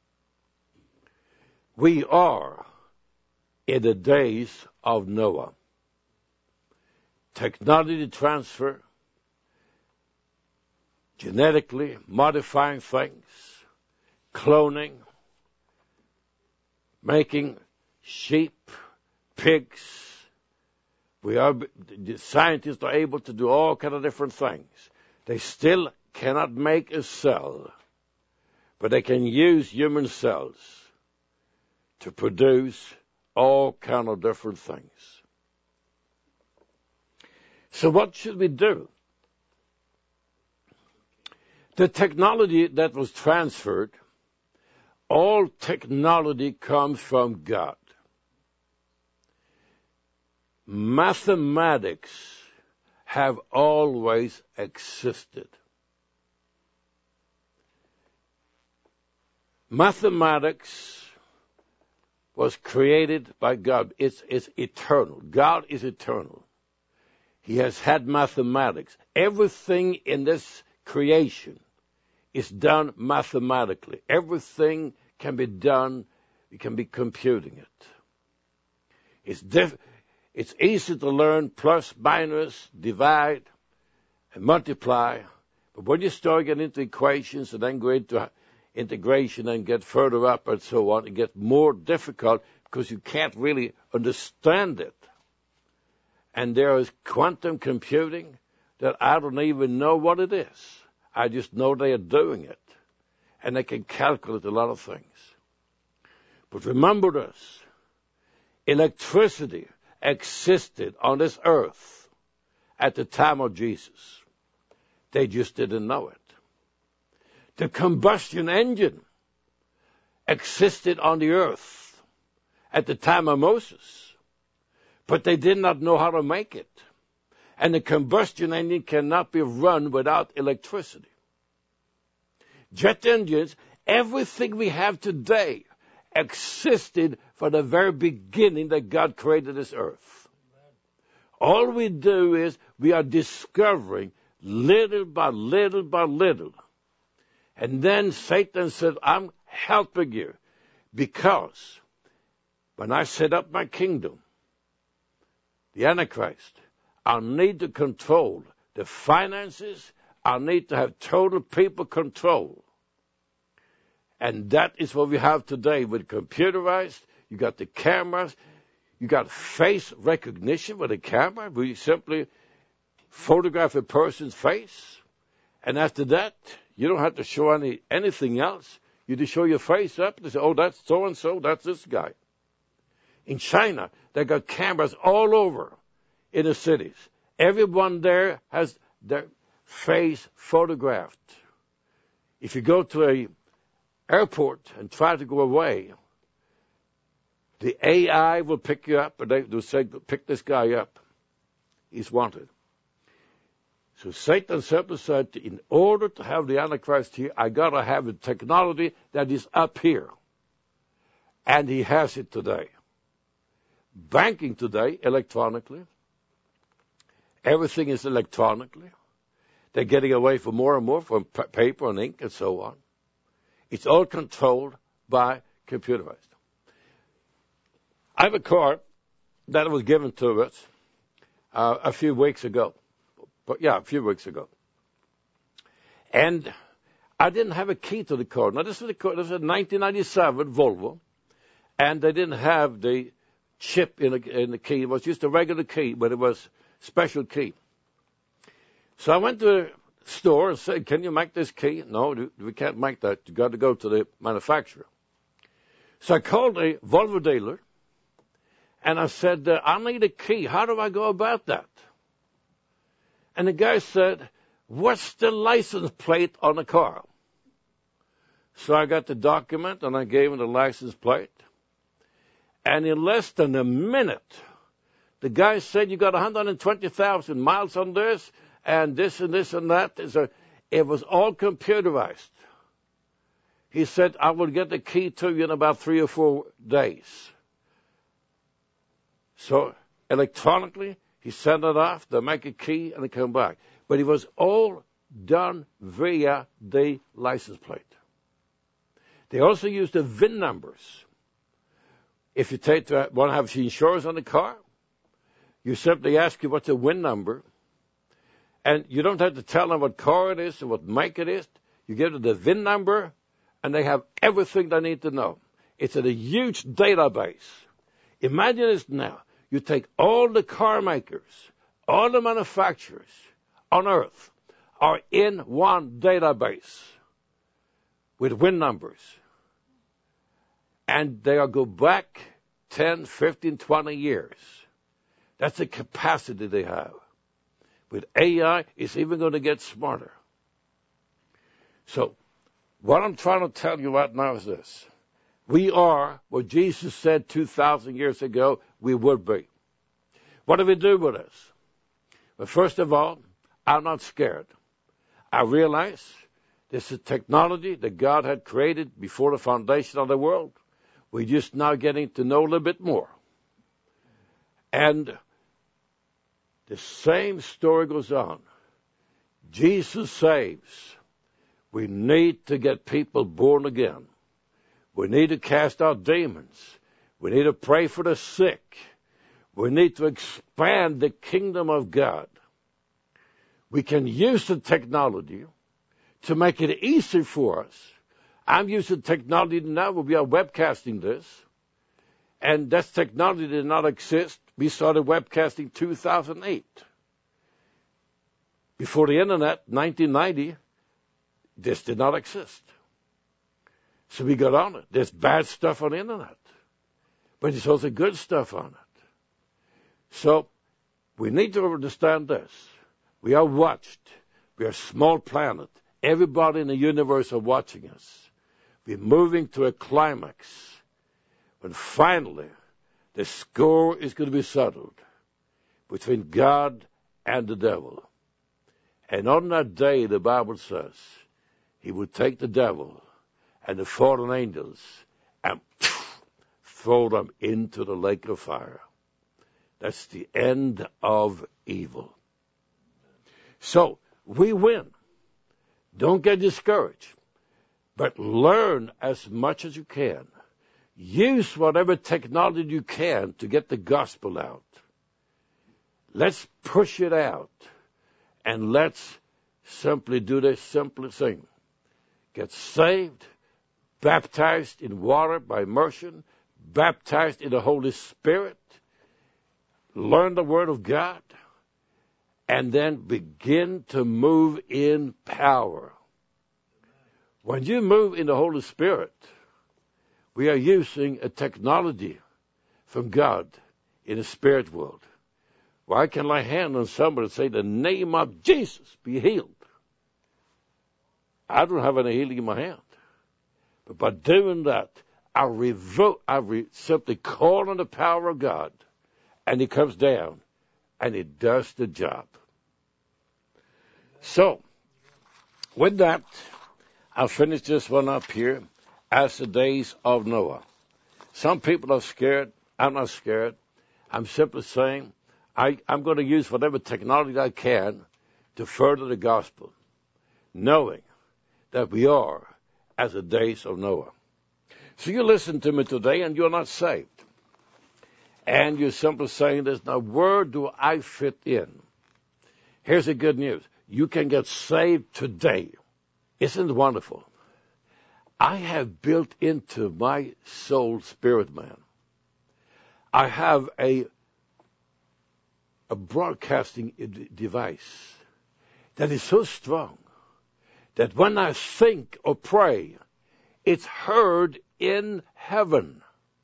We are in the days of Noah. Technology transfer, genetically modifying things, cloning, making sheep, pigs, The scientists are able to do all kind of different things. They still cannot make a cell, but they can use human cells to produce all kind of different things. So what should we do? The technology that was transferred, all technology comes from God. Mathematics have always existed. Mathematics was created by God. It's eternal. God is eternal. He has had mathematics. Everything in this creation is done mathematically. Everything can be done. You can be computing it. It's easy to learn plus, minus, divide, and multiply. But when you start getting into equations and then go into integration and get further up and so on, it gets more difficult because you can't really understand it. And there is quantum computing that I don't even know what it is. I just know they are doing it. And they can calculate a lot of things. But remember this. Electricity existed on this earth at the time of Jesus. They just didn't know it. The combustion engine existed on the earth at the time of Moses, but they did not know how to make it. And the combustion engine cannot be run without electricity. Jet engines, everything we have today existed from the very beginning that God created this earth. All we do is we are discovering little by little by little. And then Satan said, I'm helping you because when I set up my kingdom, the Antichrist, I'll need to control the finances. I'll need to have total people control. And that is what we have today with computerized. You got the cameras. You got face recognition with a camera. We simply photograph a person's face. And after that, you don't have to show anything else. You just show your face up and say, oh, that's so-and-so, that's this guy. In China, they got cameras all over in the cities. Everyone there has their face photographed. If you go to an airport and try to go away, the AI will pick you up, and they'll say, pick this guy up. He's wanted. So Satan simply said, in order to have the Antichrist here, I got to have the technology that is up here. And he has it today. Banking today, electronically. Everything is electronically. They're getting away from more and more from paper and ink and so on. It's all controlled by computerized. I have a car that was given to us a few weeks ago. A few weeks ago. And I didn't have a key to the car. Now, this was a 1997 Volvo, and they didn't have the chip in the key. It was just a regular key, but it was special key. So I went to the store and said, can you make this key? No, we can't make that. You got to go to the manufacturer. So I called a Volvo dealer, and I said, I need a key. How do I go about that? And the guy said, what's the license plate on the car? So I got the document, and I gave him the license plate. And in less than a minute, the guy said, you got 120,000 miles on this, and this and this and that. It was all computerized. He said, I will get the key to you in about 3 or 4 days. So electronically, he sent it off, they make a key, and they come back. But it was all done via the license plate. They also used the VIN numbers. If you want to have insurance on the car, you simply ask you what's the VIN number. And you don't have to tell them what car it is or what make it is. You give them the VIN number, and they have everything they need to know. It's in a huge database. Imagine this now. You take all the car makers, all the manufacturers on earth are in one database with VIN numbers. And they go back 10, 15, 20 years. That's the capacity they have. With AI, it's even going to get smarter. So, what I'm trying to tell you right now is this. We are what Jesus said 2,000 years ago we would be. What do we do with this? Well, first of all, I'm not scared. I realize this is technology that God had created before the foundation of the world. We're just now getting to know a little bit more. And the same story goes on. Jesus saves. We need to get people born again. We need to cast out demons. We need to pray for the sick. We need to expand the kingdom of God. We can use the technology to make it easy for us. I'm using technology now. We are webcasting this. And that technology did not exist. We started webcasting 2008. Before the internet, 1990, this did not exist. So we got on it. There's bad stuff on the internet. But there's also good stuff on it. So we need to understand this. We are watched. We are a small planet. Everybody in the universe are watching us. We're moving to a climax. When finally the score is going to be settled between God and the devil. And on that day, the Bible says, he would take the devil and the fallen angels and throw them into the lake of fire. That's the end of evil. So, we win. Don't get discouraged. But learn as much as you can. Use whatever technology you can to get the gospel out. Let's push it out. And let's simply do this simple thing. Get saved, baptized in water by immersion, baptized in the Holy Spirit, learn the Word of God, and then begin to move in power. When you move in the Holy Spirit, we are using a technology from God in the spirit world. Well, I can lay hand on somebody and say, the name of Jesus, be healed. I don't have any healing in my hand. But by doing that, I simply call on the power of God, and He comes down, and He does the job. So, with that, I'll finish this one up here as the days of Noah. Some people are scared. I'm not scared. I'm simply saying I'm going to use whatever technology I can to further the gospel, knowing that we are as the days of Noah. So you listen to me today and you're not saved. And you're simply saying this, now where do I fit in? Here's the good news. You can get saved today. Isn't it wonderful? I have built into my soul spirit man. I have a broadcasting device that is so strong that when I think or pray, it's heard in heaven.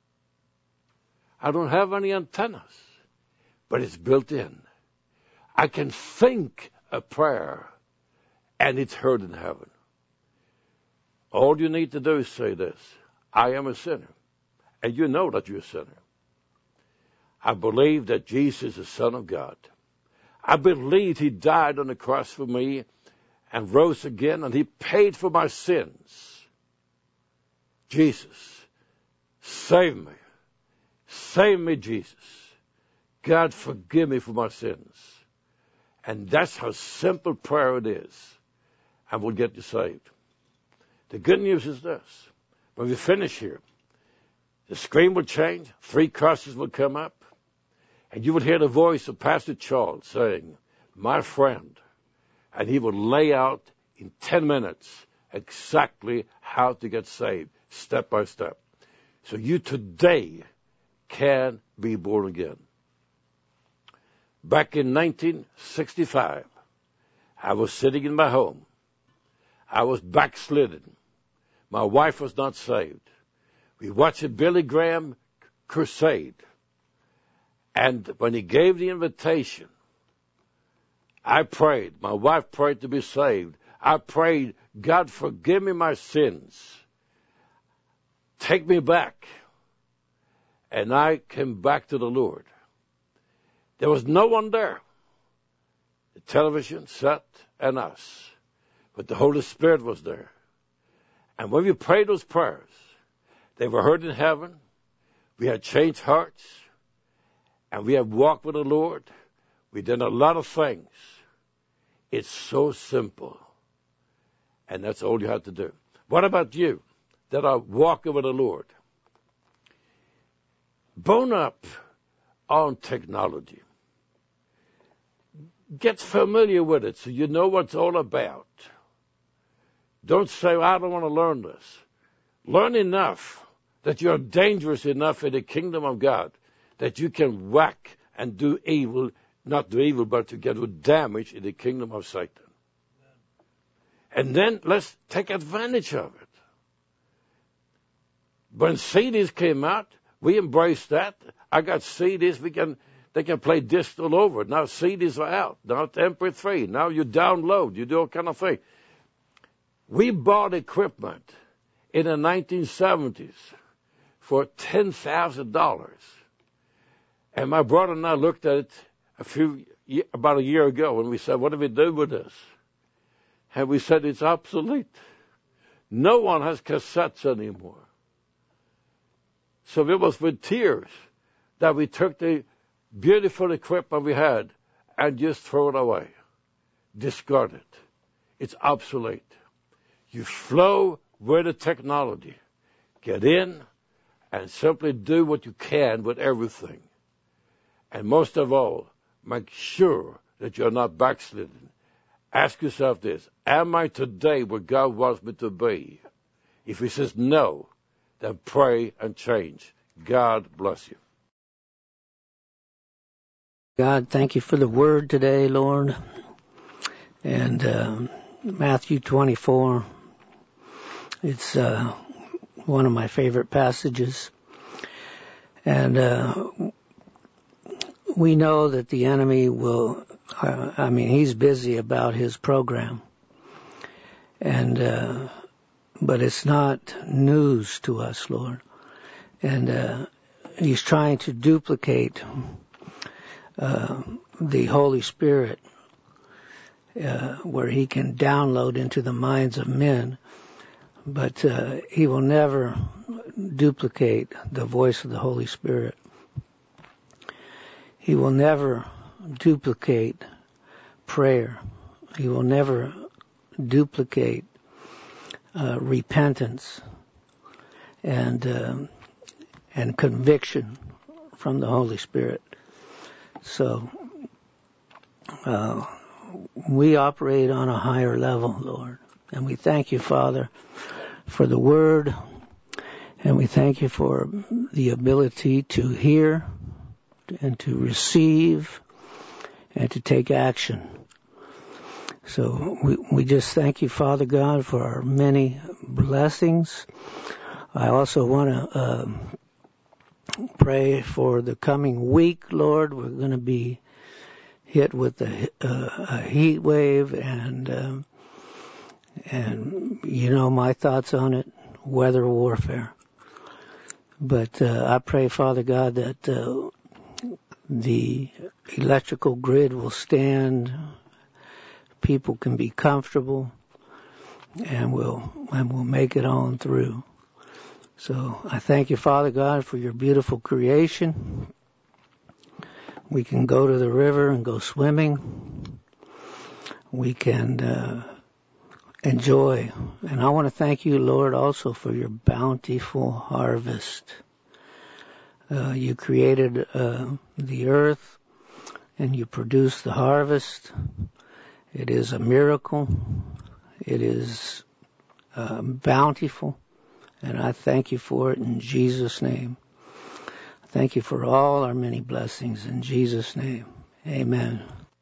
I don't have any antennas, but it's built in. I can think a prayer, and it's heard in heaven. All you need to do is say this, I am a sinner, and you know that you're a sinner. I believe that Jesus is the Son of God. I believe He died on the cross for me and rose again, and He paid for my sins. Jesus, save me. Save me, Jesus. God, forgive me for my sins. And that's how simple prayer it is. And we'll get you saved. The good news is this. When we finish here, the screen will change, 3 crosses will come up, and you will hear the voice of Pastor Charles saying, my friend, and he will lay out in 10 minutes exactly how to get saved, step by step. So you today can be born again. Back in 1965, I was sitting in my home. I was backslidden. My wife was not saved. We watched a Billy Graham crusade. And when he gave the invitation, I prayed. My wife prayed to be saved. I prayed, God, forgive me my sins. Take me back. And I came back to the Lord. There was no one there. The television set and us. But the Holy Spirit was there. And when we prayed those prayers, they were heard in heaven. We had changed hearts. And we have walked with the Lord. We did a lot of things. It's so simple. And that's all you have to do. What about you that are walking with the Lord? Bone up on technology. Get familiar with it so you know what it's all about. Don't say, I don't want to learn this. Learn enough that you're dangerous enough in the kingdom of God that you can whack and do evil, not do evil, but to get damage in the kingdom of Satan. And then let's take advantage of it. When CDs came out, we embraced that. I got CDs. They can play discs all over. Now CDs are out. Now it's MP3. Now you download. You do all kind of things. We bought equipment in the 1970s for $10,000. And my brother and I looked at it about a year ago, and we said, what do we do with this? And we said, it's obsolete. No one has cassettes anymore. So it was with tears that we took the beautiful equipment we had and just throw it away. Discard it. It's obsolete. You flow with the technology. Get in and simply do what you can with everything. And most of all, make sure that you're not backslidden. Ask yourself this, am I today where God wants me to be? If he says no, then pray and change. God bless you. God, thank you for the word today, Lord. And Matthew 24, it's one of my favorite passages. And we know that the enemy will, he's busy about his program. And but it's not news to us, Lord. And he's trying to duplicate the Holy Spirit, where he can download into the minds of men, but he will never duplicate the voice of the Holy Spirit. He will never duplicate prayer. He will never duplicate repentance and conviction from the Holy Spirit. So we operate on a higher level, Lord. And we thank you, Father, for the word. And we thank you for the ability to hear and to receive and to take action. So we just thank you, Father God, for our many blessings. I also want to pray for the coming week, Lord. We're going to be hit with a heat wave, and you know my thoughts on it, weather warfare. But I pray, Father God, that the electrical grid will stand, people can be comfortable, and we'll make it on through. So I thank you, Father God, for your beautiful creation. We can go to the river and go swimming. We can enjoy. And I want to thank you, Lord, also for your bountiful harvest. You created the earth and you produced the harvest. It is a miracle. It is bountiful. And I thank you for it in Jesus' name. Thank you for all our many blessings in Jesus' name. Amen.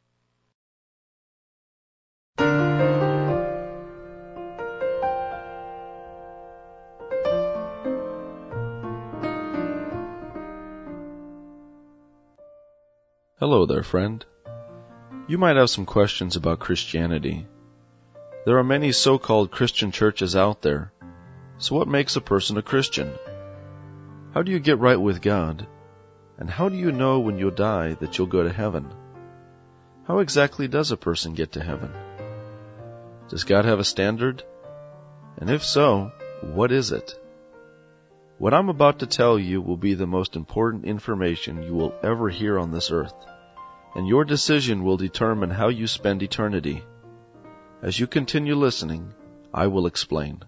Hello there, friend. You might have some questions about Christianity. There are many so-called Christian churches out there. So what makes a person a Christian? How do you get right with God? And how do you know when you'll die that you'll go to heaven? How exactly does a person get to heaven? Does God have a standard? And if so, what is it? What I'm about to tell you will be the most important information you will ever hear on this earth, and your decision will determine how you spend eternity. As you continue listening, I will explain.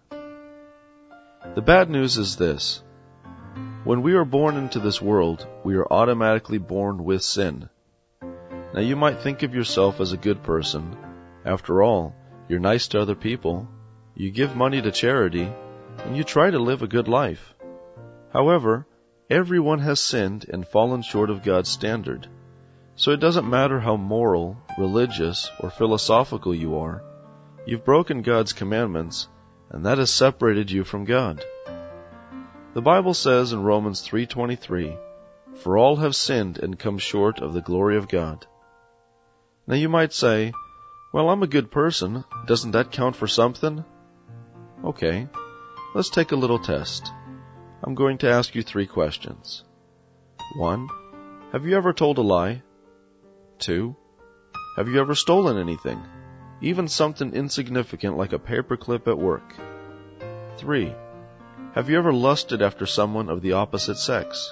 The bad news is this. When we are born into this world, we are automatically born with sin. Now you might think of yourself as a good person. After all, you're nice to other people, you give money to charity, and you try to live a good life. However, everyone has sinned and fallen short of God's standard. So it doesn't matter how moral, religious, or philosophical you are. You've broken God's commandments, and that has separated you from God. The Bible says in Romans 3:23, "For all have sinned and come short of the glory of God." Now you might say, "Well, I'm a good person. Doesn't that count for something?" Okay, let's take a little test. I'm going to ask you 3 questions. 1. Have you ever told a lie? 2. Have you ever stolen anything? Even something insignificant like a paperclip at work? 3. Have you ever lusted after someone of the opposite sex?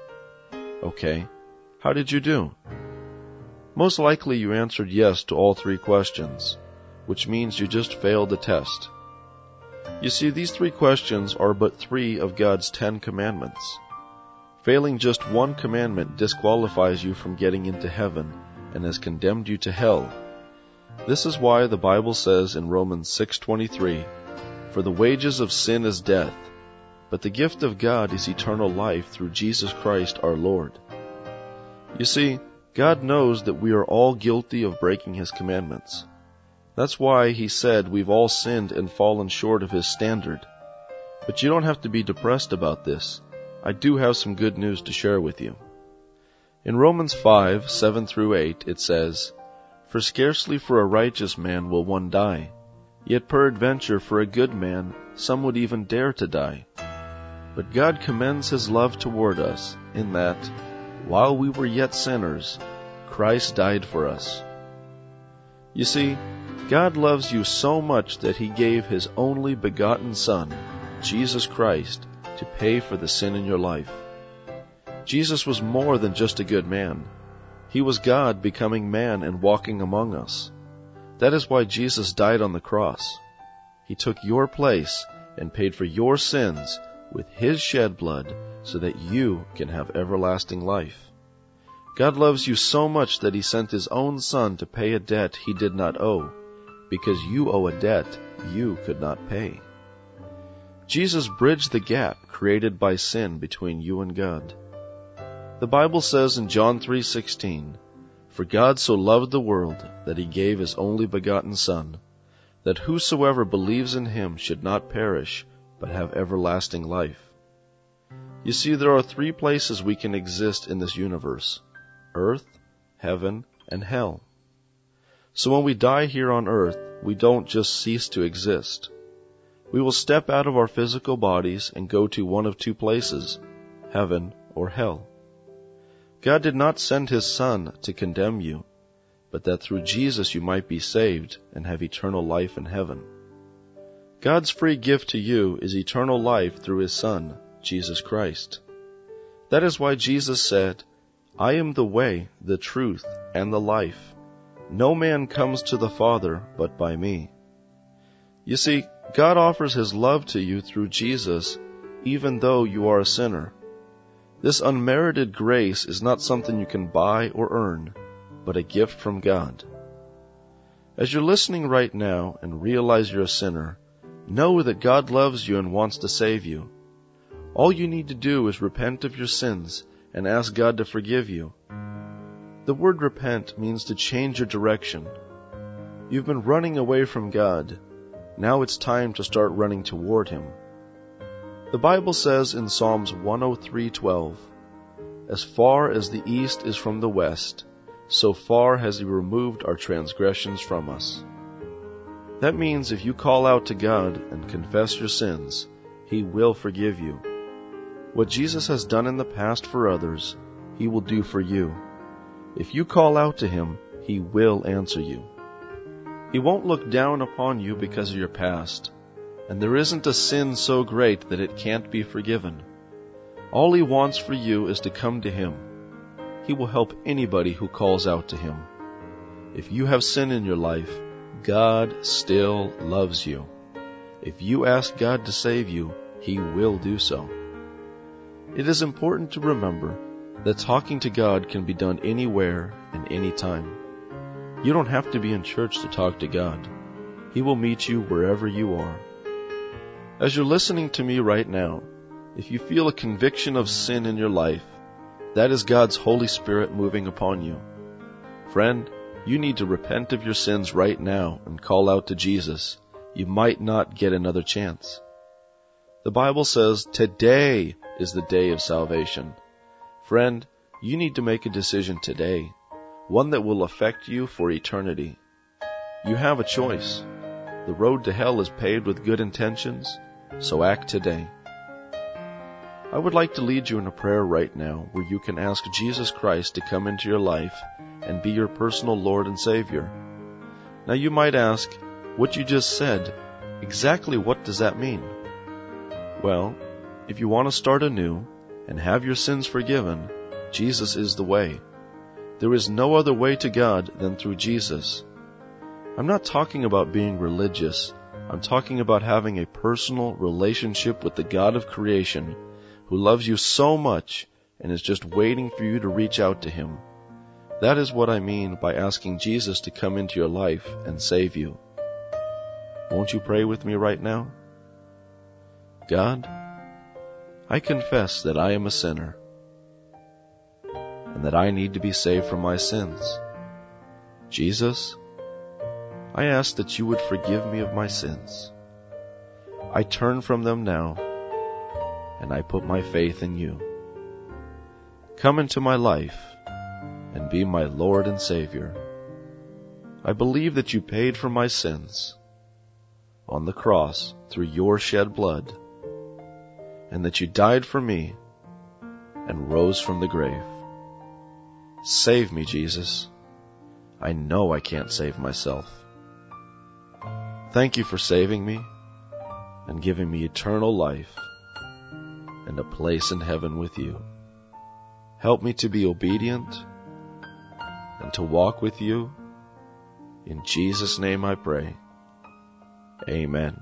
Okay, how did you do? Most likely you answered yes to all 3 questions, which means you just failed the test. You see, these 3 questions are but 3 of God's 10 commandments. Failing just one commandment disqualifies you from getting into heaven and has condemned you to hell. This is why the Bible says in Romans 6:23, "For the wages of sin is death, but the gift of God is eternal life through Jesus Christ our Lord." You see, God knows that we are all guilty of breaking His commandments. That's why He said we've all sinned and fallen short of His standard. But you don't have to be depressed about this. I do have some good news to share with you. In Romans 5:7-8 it says, "For scarcely for a righteous man will one die, yet peradventure for a good man some would even dare to die. But God commends His love toward us, in that, while we were yet sinners, Christ died for us." You see, God loves you so much that He gave His only begotten Son, Jesus Christ, to pay for the sin in your life. Jesus was more than just a good man. He was God becoming man and walking among us. That is why Jesus died on the cross. He took your place and paid for your sins with His shed blood so that you can have everlasting life. God loves you so much that He sent His own Son to pay a debt He did not owe, because you owe a debt you could not pay. Jesus bridged the gap created by sin between you and God. The Bible says in John 3:16, "For God so loved the world that He gave His only begotten Son, that whosoever believes in Him should not perish, but have everlasting life." You see, there are 3 places we can exist in this universe: earth, heaven, and hell. So when we die here on earth, we don't just cease to exist. We will step out of our physical bodies and go to one of 2 places, heaven or hell. God did not send His Son to condemn you, but that through Jesus you might be saved and have eternal life in heaven. God's free gift to you is eternal life through His Son, Jesus Christ. That is why Jesus said, "I am the way, the truth, and the life. No man comes to the Father but by me." You see, God offers His love to you through Jesus, even though you are a sinner. This unmerited grace is not something you can buy or earn, but a gift from God. As you're listening right now and realize you're a sinner, know that God loves you and wants to save you. All you need to do is repent of your sins and ask God to forgive you. The word repent means to change your direction. You've been running away from God. Now it's time to start running toward Him. The Bible says in Psalms 103:12, "As far as the east is from the west, so far has He removed our transgressions from us." That means if you call out to God and confess your sins, He will forgive you. What Jesus has done in the past for others, He will do for you. If you call out to Him, He will answer you. He won't look down upon you because of your past, and there isn't a sin so great that it can't be forgiven. All He wants for you is to come to Him. He will help anybody who calls out to Him. If you have sin in your life, God still loves you. If you ask God to save you, He will do so. It is important to remember that talking to God can be done anywhere and anytime. You don't have to be in church to talk to God. He will meet you wherever you are. As you're listening to me right now, if you feel a conviction of sin in your life, that is God's Holy Spirit moving upon you. Friend, you need to repent of your sins right now and call out to Jesus. You might not get another chance. The Bible says today is the day of salvation. Friend, you need to make a decision today, one that will affect you for eternity. You have a choice. The road to hell is paved with good intentions, so act today. I would like to lead you in a prayer right now where you can ask Jesus Christ to come into your life and be your personal Lord and Savior. Now you might ask, what you just said, exactly what does that mean? Well, if you want to start anew and have your sins forgiven, Jesus is the way. There is no other way to God than through Jesus. I'm not talking about being religious. I'm talking about having a personal relationship with the God of creation who loves you so much and is just waiting for you to reach out to Him. That is what I mean by asking Jesus to come into your life and save you. Won't you pray with me right now? God, I confess that I am a sinner and that I need to be saved from my sins. Jesus, I ask that you would forgive me of my sins. I turn from them now, and I put my faith in you. Come into my life and be my Lord and Savior. I believe that you paid for my sins on the cross through your shed blood, and that you died for me and rose from the grave. Save me, Jesus. I know I can't save myself. Thank you for saving me and giving me eternal life and a place in heaven with you. Help me to be obedient and to walk with you. In Jesus' name I pray. Amen.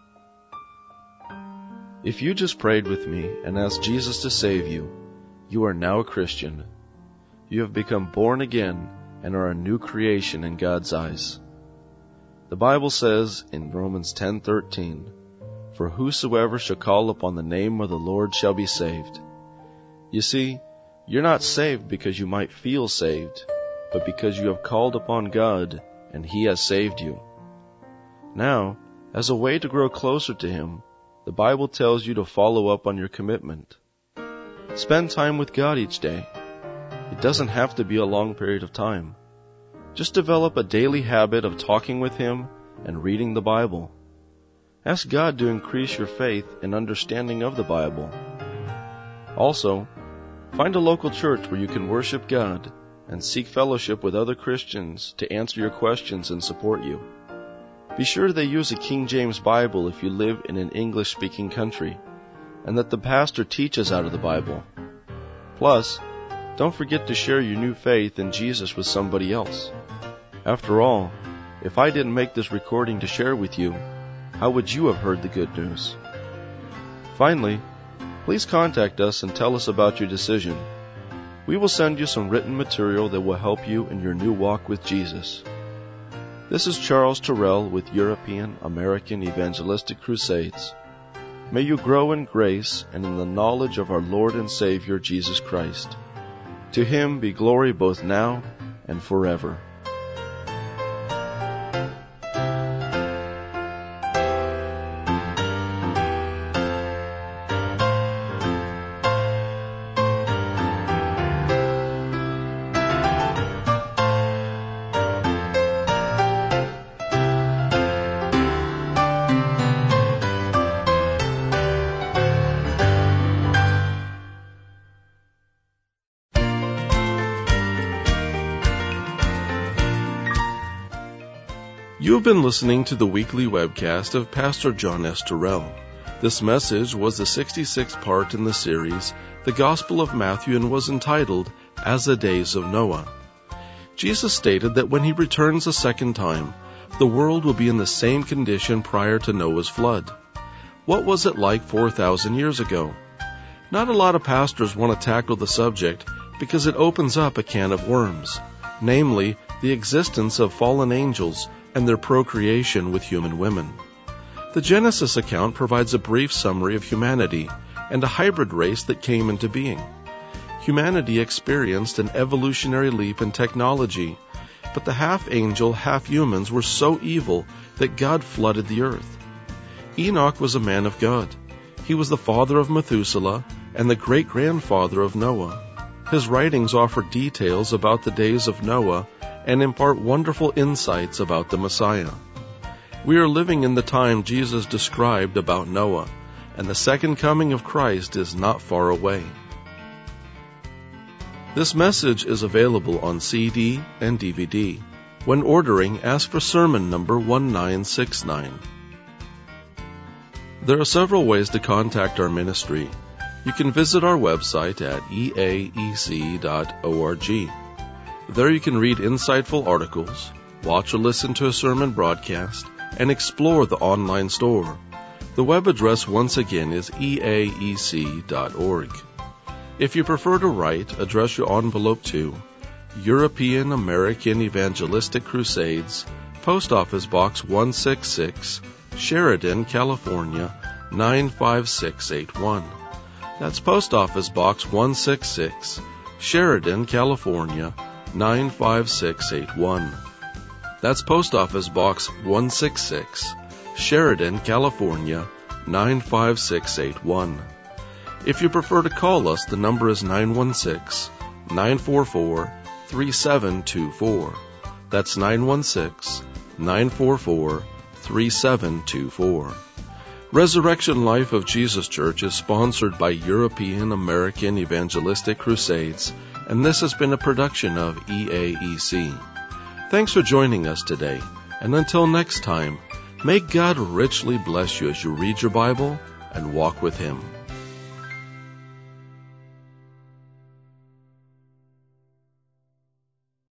If you just prayed with me and asked Jesus to save you, you are now a Christian. You have become born again and are a new creation in God's eyes. The Bible says in Romans 10:13, "For whosoever shall call upon the name of the Lord shall be saved." You see, you're not saved because you might feel saved, but because you have called upon God and He has saved you. Now, as a way to grow closer to Him, the Bible tells you to follow up on your commitment. Spend time with God each day. It doesn't have to be a long period of time. Just develop a daily habit of talking with Him and reading the Bible. Ask God to increase your faith and understanding of the Bible. Also, find a local church where you can worship God and seek fellowship with other Christians to answer your questions and support you. Be sure they use a King James Bible if you live in an English-speaking country, and that the pastor teaches out of the Bible. Plus, don't forget to share your new faith in Jesus with somebody else. After all, if I didn't make this recording to share with you, how would you have heard the good news? Finally, please contact us and tell us about your decision. We will send you some written material that will help you in your new walk with Jesus. This is Charles Terrell with European American Evangelistic Crusades. May you grow in grace and in the knowledge of our Lord and Savior Jesus Christ. To Him be glory both now and forever. You have been listening to the weekly webcast of Pastor John S. Terrell. This message was the 66th part in the series, The Gospel of Matthew, and was entitled, As the Days of Noah. Jesus stated that when he returns a second time, the world will be in the same condition prior to Noah's flood. What was it like 4,000 years ago? Not a lot of pastors want to tackle the subject because it opens up a can of worms, namely, the existence of fallen angels and their procreation with human women. The Genesis account provides a brief summary of humanity and a hybrid race that came into being. Humanity experienced an evolutionary leap in technology, but the half-angel, half-humans were so evil that God flooded the earth. Enoch was a man of God. He was the father of Methuselah and the great-grandfather of Noah. His writings offer details about the days of Noah and impart wonderful insights about the Messiah. We are living in the time Jesus described about Noah, and the second coming of Christ is not far away. This message is available on CD and DVD. When ordering, ask for sermon number 1969. There are several ways to contact our ministry. You can visit our website at eaec.org. There you can read insightful articles, watch or listen to a sermon broadcast, and explore the online store. The web address once again is eaec.org. If you prefer to write, address your envelope to European American Evangelistic Crusades, Post Office Box 166, Sheridan, California, 95681. That's Post Office Box 166, Sheridan, California, 95681. That's Post Office Box 166, Sheridan, California, 95681. If you prefer to call us, the number is 916-944-3724. That's 916-944-3724. Resurrection Life of Jesus Church is sponsored by European American Evangelistic Crusades, and this has been a production of EAEC. Thanks for joining us today, and until next time, may God richly bless you as you read your Bible and walk with Him.